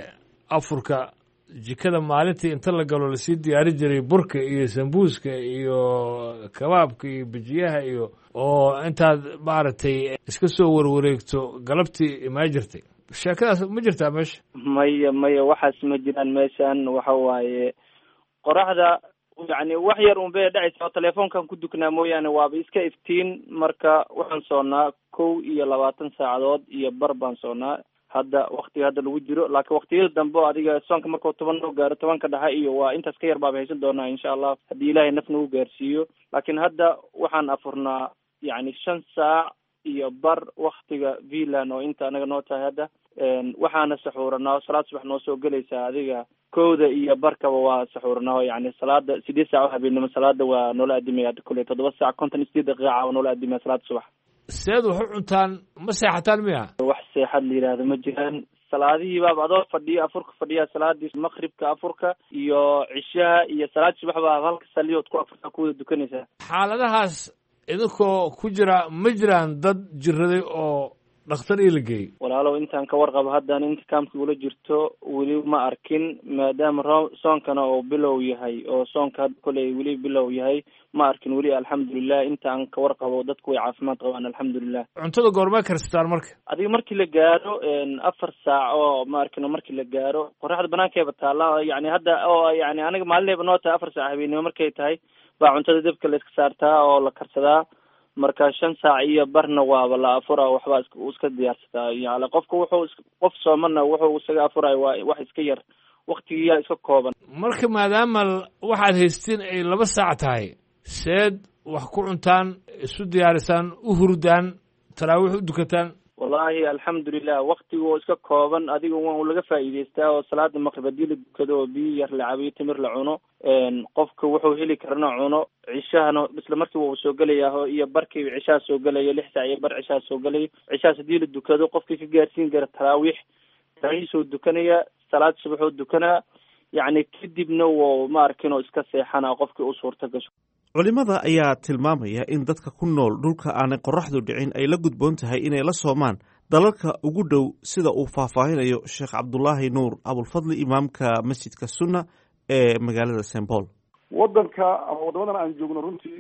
afurka jikada maalintii inta la galo lasii diyaari jiray burka iyo sambuuska iyo kabaabka iyo bijiyaha iyo oo intaad maaragtay iska soo warwareegto galabtii imaa jirtay. sheekadaas ma jirtaa meesha? maya maya waxaas ma jiraan meeshan. waxa waaye qoraxda yacni wax yar un bay dhacaysa oo telefoonkan ku duknaa mooyaane waaba iska iftiin. marka waxaan soonnaa kow iyo labaatan saacadood iyo bar baan soonnaa hadda waktiga hadda lagu jiro, laakiin waktiyada dambe adiga soonka markuu toban noo gaaro tobanka dhexe iyo waa intaas ka yar baaba haysan doonaa insha allah haddii ilaahay naf nagu gaarsiiyo. laakiin hadda waxaan afurnaa yacni shan saac iyo bar waktiga Finland oo inta anaga noo tahay hadda. waxaana saxuuranaa salaad subax noo soo gelaysaa adiga kowda iyo barkaba waa saxuuranaa, yacni salaada sideed saac oo habeenimo salaada waa noola adimaya kule toddoba saac konton iyo sideed daqiiqa waa noola adimaya salaada subax. seed wax u cuntaan ma seexataan miya? wax seexad la yidhaahdo ma jiraan. salaadihii baaba adoo fadhiya afurka fadhiya salaadii maqribka afurka iyo cishaha iyo salaad subax baa halka saliyood ku afurta kuwada dukanaysaa. xaaladahaas idinkoo ku jira ma jiraan dad jiraday oo dhakhtar ii la geeyey? walaalow intaan ka warqabo haddaan inta kaamkii ula jirto weli ma arkin, maadaama ro soonkana oo bilow yahay oo soonka hadda koley weli bilow yahay ma arkin weli. alxamdulilah intaan ka warqabo dadku way caafimaad qabaan alxamdulilah. cuntada goorma karsataan marka? adiga markii la gaaro afar saac oo ma arkino markii la gaaro qoraxda banaankeeba taalla yacni hadda oo yacni aniga maalinayba noo tahay afar saac habeenimo markay tahay baa cuntada dabka la iska saartaa oo la karsadaa. marka shan saac iyo barna waaba la afura waxbaa uu iska diyaarsataa. yani qofka wuxuu qof soomana wuxuu isaga afurayo waa wax iska yar, waktigiyaa iska kooban. marka maadaama waxaad haystiin ay laba saac tahay, seed wax ku cuntaan, isu diyaarisaan, u hurdaan, taraawiix u dukataan? wallaahi alxamdulilah waktiga oo iska kooban adiga waa laga faa'iidaystaa oo salaada maqrib haddii la dukado oo biyo yar la cabiyo timir la cuno, qofka wuxuu heli karana cuno. cishahana isla markiiba uu soo gelayaa iyo barkiiba cishaha soo gelaya lix saac iyo bar cishaha soo gelaya. cishahaas haddii la dukado qofkii ka gaarsiin kara taraawiix taraawiixsoo dukanaya, salaad subaxoo dukanaa, yacni kadibna wou ma arkin oo iska seexanaa qofkii u suurta gasho. culimada ayaa tilmaamaya in dadka ku nool dhulka aanay qoraxdu dhicin ay la gudboon tahay inay la soomaan dalalka ugu dhow, sida uu faahfaahinayo sheekh cabdulaahi nuur abulfadli imaamka masjidka sunna ee magaalada Saint Paul. waddanka ama waddamadan aan joogno runtii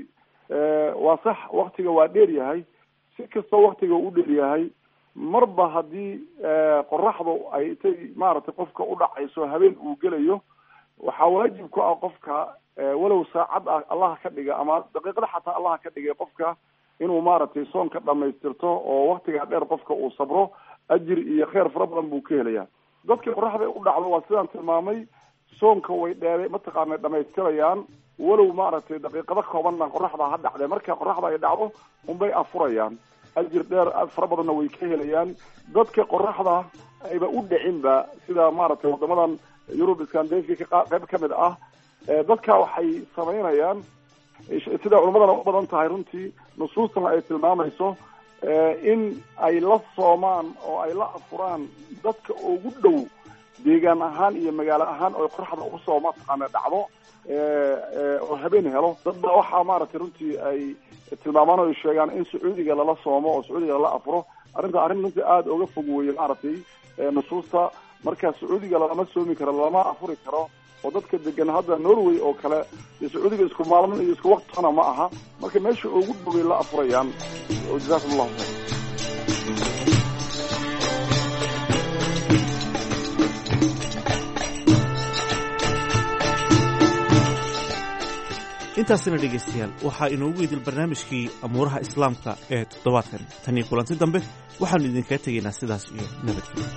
waa sax waktiga waa dheer yahay. si kastoo waktiga u dheer yahay marba haddii qoraxdu ay intay maaragtay qofka u dhacayso habeen uu gelayo waxaa waajib ku ah qofka walow saacad ah allaha ka dhiga ama daqiiqada xataa allaha ka dhigay qofka inuu maaragtay soonka dhamaystirto oo waktigaa dheer qofka uu sabro ajir iyo kheyr fara badan buu ka helayaa. dadkii qoraxda u dhacdo waa sidaan tilmaamay soonka way dheere mataqaana dhamaystirayaan walow maaragtay daqiiqado koobanna qoraxda ha dhacdee marka qoraxda ay dhacdo unbay afurayaan. ajir dheer aad fara badanna way ka helayaan. dadka qoraxda ayba u dhicinba sida maaragtay wadamadan Yurub Scandinavia ka qayb ka mid ah dadka waxay sameynayaan sida culimadana u badan tahay runtii nusuustana ay tilmaamayso in ay la soomaan oo ay la afuraan dadka ugu dhow deegaan ahaan iyo magaalo ahaan oo qoraxda ugu soo mataqaana dhacdo oo habeen helo dad baa waxaa maaragtay runtii ay tilmaamaan oo sheegaan in Sacuudiga lala soomo oo Sacuudiga lala afuro arrinta arrin runtii aada uga fog weeye maaragtay nusuusta marka Sacuudiga lama soomi karo lama afuri karo oo dadka degan hadda Norway oo kale Sacuudiga isku maalmo iyo isku waqtana ma aha marka meesha ugu dhow la afurayaan oo jazakumullahu khayr. intaasina dhegaystayaal waxaa inoogu idil barnaamijkii amuuraha islaamka ee toddobaadkan tan iyo kulanti dambe waxaanu idinkaga tegaynaa sidaas iyo nabadgelyo.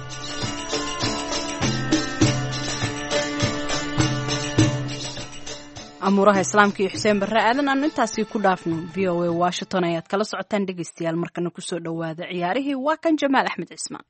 amuuraha islaamka iyo xuseen barre aadan aanu intaasi ku dhaafno. v o a washington ayaad kala socotaan dhegaystayaal, markana kusoo dhowaada ciyaarihii. waa kan Jamaal Axmed Cismaan.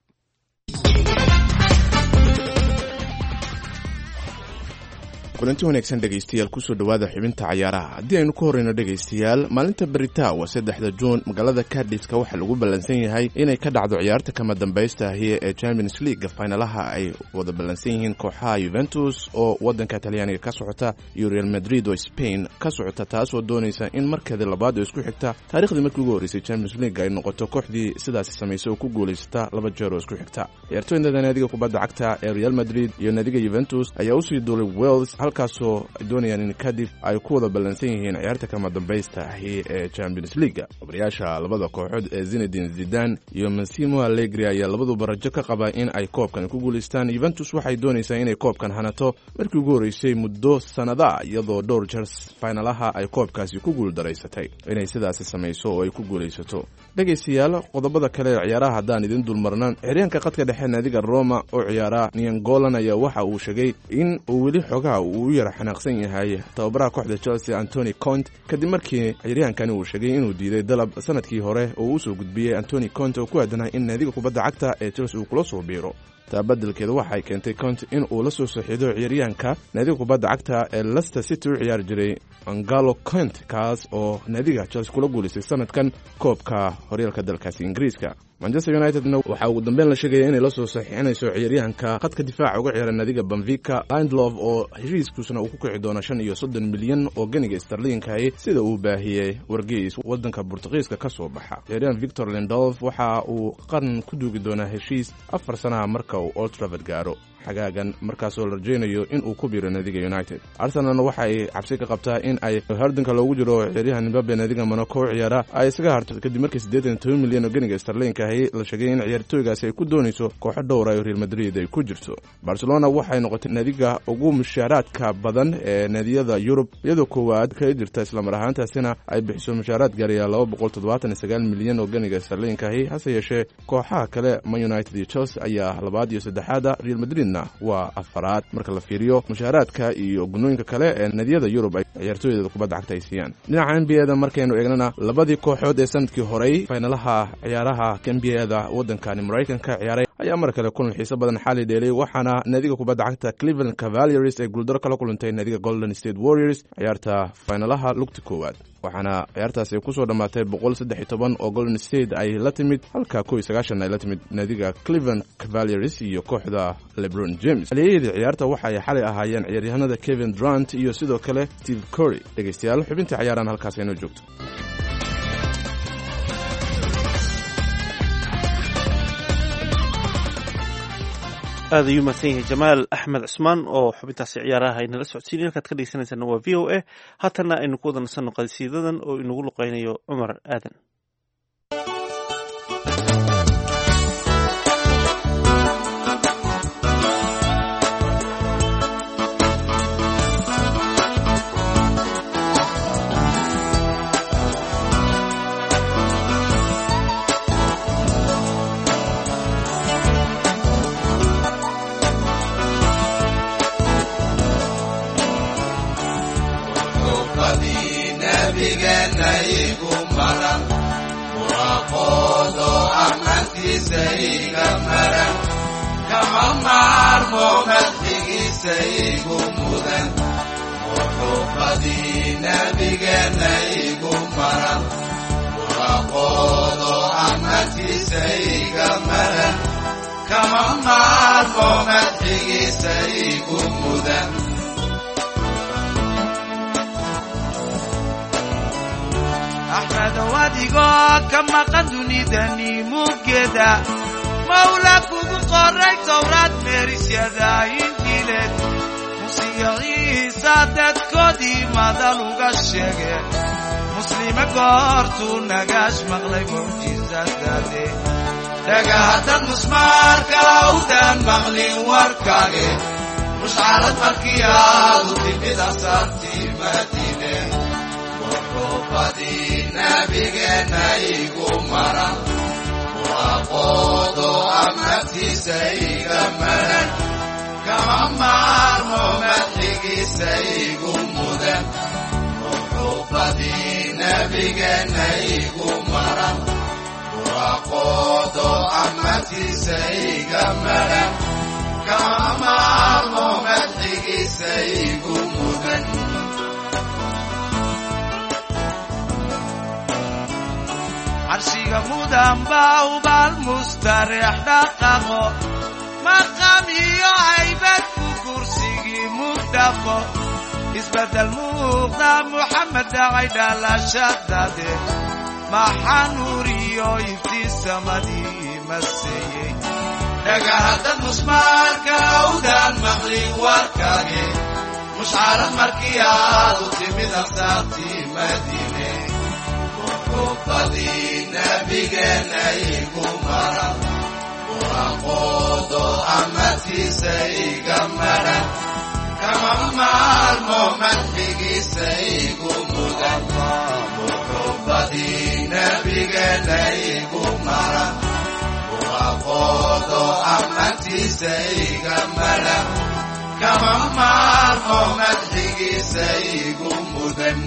kulanti wanaagsan dhegaystayaal kusoo dhowaada xubinta cayaaraha. haddii aynu ku horreyno dhegaystayaal, maalinta berita waa saddexda juun magaalada Cardiff waxaa lagu ballansan yahay inay ka dhacdo ciyaarta kama dambaysta ahi ee Champions League. finalaha ay wada ballansan yihiin kooxaha Juventus oo wadanka Talyaaniga ka socota iyo Real Madrid oo Spain ka socota, taasoo doonaysa in markeeda labaad oo isku xigta taariikhdii markii ugu horreysay Champions League ay noqoto kooxdii sidaasi samaysay oo ku guulaysata laba jeer oo isku xigta. ciyaartooyda naadiga kubadda cagta ee Real Madrid iyo naadiga Juventus ayaa u sii duulay Wales halkaasoo ay doonayaan in Cardiff ay ku wada ballansan yihiin ciyaarta kama dambaysta ahi ee Champions League. obrayaasha labada kooxood ee Zinedine Zidane iyo Massimo Allegri ayaa labaduba rajo ka qaba in ay koobkan ku guulaystaan. Juventus waxay doonaysaa inay koobkan hanato markii ugu horreysay muddo sanada, iyadoo dhowr jeer finalaha ay koobkaasi ku guuldaraysatay inay sidaasi samayso oo ay ku guulaysato. dhegaystayaal, qodobada kale ee ciyaaraha haddaan idin dulmarnaan, xiryaanka qadka dhexe naadiga Roma oo ciyaara Niangolan ayaa waxa uu sheegay in uu weli xogaha uu u yara xanaaqsan yahay tababaraha kooxda Chelsea Anthony Conte kadib markii ciryaankani uu sheegay inuu diiday dalab sanadkii hore oo uu soo gudbiyey Anthony Conte oo ku aadanaa in naadiga kubadda cagta ee Chelsea uu kula soo biiro. taa beddelkeeda waxay keentay Conte in uu la soo saxiido ciyaaryahanka naadiga kubadda cagta ee Leicester City u ciyaari jiray N'Golo Kante, kaas oo naadiga Chelsea kula guulaystay sanadkan koobka horyaalka dalkaasi Ingiriiska. Manchester United-na waxaa ugu dambeyn la sheegaya inay la soo saxiixinayso ciyaaryahanka khadka difaaca uga ciyaara naadiga Benfica Lindelof oo heshiiskiisuna uu ku kici doono shan iyo soddon milyan oo ganiga sterlinkahi sida uu baahiyey wargeys wadanka Boortaqiiska ka soo baxa. ciyaaryahan Victor Lindelof waxa uu qaran ku duugi doonaa heshiis afar sanaha marka uu Old Trafford gaaro xagaagan, markaasoo la rajaynayo in uu ku biiro naadiga United. Arsenalna waxa ay cabsi ka qabtaa in ay hardanka loogu jiro ciyaaryahan Mbappe naadiga Monaco ciyaara ay isaga harto kadib markii siddeetan iyo toban milyan oo ganiga sterlinkahi la sheegay in ciyaartooygaasi ay ku doonayso kooxo dhowr ah oo Real Madrid ay ku jirto. Barcelona waxay noqotay naadiga ugu mushaaraadka badan ee naadiyada Yurub, iyadoo koowaad ka jirta isla mar ahaantaasina ay bixiso mushaaraad gaaraya laba boqol toddobaatan iyo sagaal milyan oo ganiga sterlinkahi. hase yeeshee kooxaha kale Man United iyo Chelsea ayaa labaad iyo saddexaad, Real Madrid waa afaraad marka la fiiriyo mushaaraadka iyo gunooyinka kale ee naadiyada Yurub ay ciyaartooyda kubadda cagta ay siiyaan. dhinaca N B A-da markaynu eegnana, labadii kooxood ee sanadkii horey finalaha ciyaaraha N B A-da waddankani Maraykanka ciyaaray ayaa mar kale kulan xiiso badan xali dheelay, waxaana naadiga kubadda cagta Cleveland Cavaliers ay guuldaro kala kulantay naadiga Golden State Warriors ciyaarta finalaha lugta koowaad, waxaana ciyaartaasi ay kusoo dhammaatay boqol saddex iyo toban oo Golden State ay la timid halka kow iyo sagaashan ay la timid naadiga Cleveland Cavaliers iyo kooxda LeBron James. xiliyadii ciyaarta waxay xalay ahaayeen ciyaaryahanada Kevin Durant iyo sidoo kale Steve Curry. dhegaystayaal, xubinta ciyaarahan halkaas inoo joogto. aad ayuu mahadsan yahay Jamaal Axmed Cismaan oo xubintaasi ciyaaraha inala socodsiinaya. halkaad ka dhegeysanaysaana waa V O A. haatana aynu ku wada nasanno qadisiidadan oo inagu luqaynayo Cumar Aadan. nabigeena igu maran, buraqood ammaantiisa iga maran kama maarmo madxigiisa igu mudan muxubbadii nabigeena igu maran waaqoodo ammaantiisa iga maran kama maarmo madxigiisa igu mudan axmedow adigoo ka maqan dunidani muggeeda mawla kugu qoray towraad meerisyada injiileed musiyo ciisa dadkoodii madal uga sheege muslime goortuu nagaash maqlay mucjisadaade dhagahaddad musmaarka awdaan maqlin warkaage mushcarad markii aadu timid asaartii madiine muxubbadii nabigeena igu maran waaqoodo ammaantiisa iga maran kama maarmo madxigiisa igu mudan muxubbadii nabigeena igu maran waaqoodo ammaantiisa iga maran kama maarmo madxigiisa igu mudan carshiga mudan baa ubaal mustareex dhaqaqo maqam iyo haybad ku kursigii mugdhaqo isbeddel muuqda muxamed dhacay dhalashadade maxaa nuur iyo iftiinsamadii maseeyey dhagahaddad musmaarka awdaan maqlin warkaage mushcarad markii aadu timid asaartii madiine muxubbadii nabigeena igu maran waaqoodo ammaantiisa iga maran kama maarmo madxigiisa igu mudan muxubbadii nabigeena igu maran waaqoodo ammaantiisa iga maran kama maarmo madxigiisa igu mudan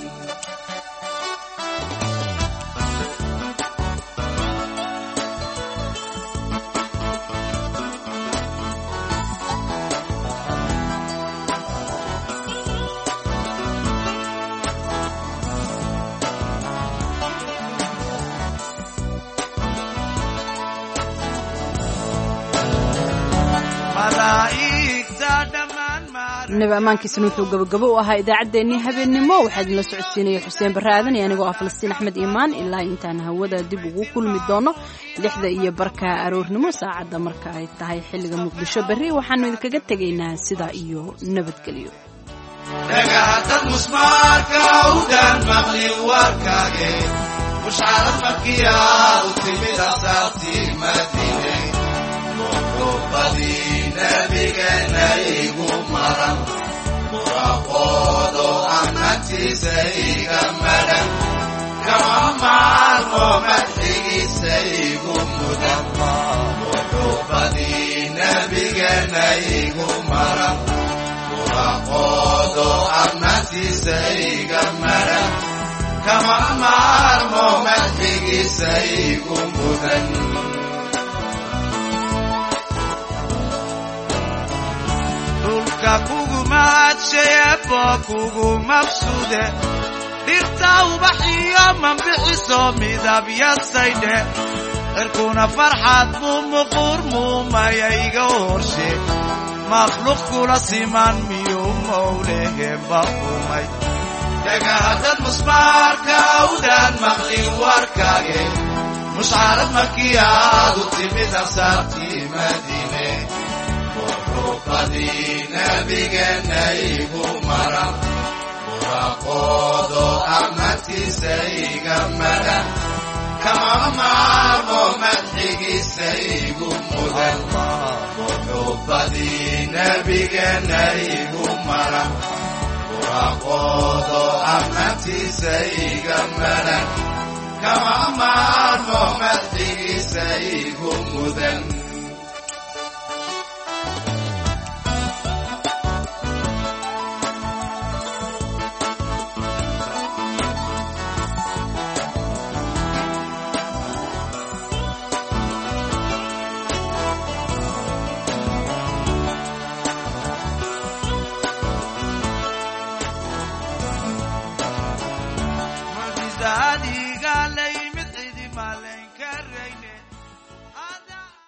nabi ammaankiisana wuxuu gabagabo u ahaa idaacaddeenii habeennimo waxaa idinla socodsiinaya xuseen barre aadan iyo anigoo ah falastiin axmed iimaan ilaa intaan hawada dib ugu kulmi doono lixda iyo barka aroornimo saacadda marka ay tahay xilliga muqdisho berri waxaanu idinkaga tegaynaa sidaa iyo nabadgelyo dhagahaddad musmaarka awdaan maqlin warkaage mushcarad markii aadu timid asaartii madiine muxubbadii nabigeena igu maran waaqoodo ammaantiisa iga maran kama maarmo madxigiisa igu mudan muxubbadii nabigeena igu maran waaqoodo ammaantiisa iga maran kama maarmo madxigiisa igu mudan dhulka kugu mahadshayeebo kugu mabsude dhirta ubaxiyo manbixiso midabyasaydhe cirkuna farxad muu muquur muumaya iga horshe makhluuq kula siman miyuu mowleheba umay dhagahaddad musmaarka awdaan maqlin warkaage mushcarad markii aadu timid asaartii madiine muxubbadii nabigeena igu maran waaqoodo ammaantiisa iga maran kama maarmo madxigiisa igu mudan muxubbadii nabigeena igu maran waaqoodo ammaantiisa iga maran kama maarmo madxigiisa igu mudan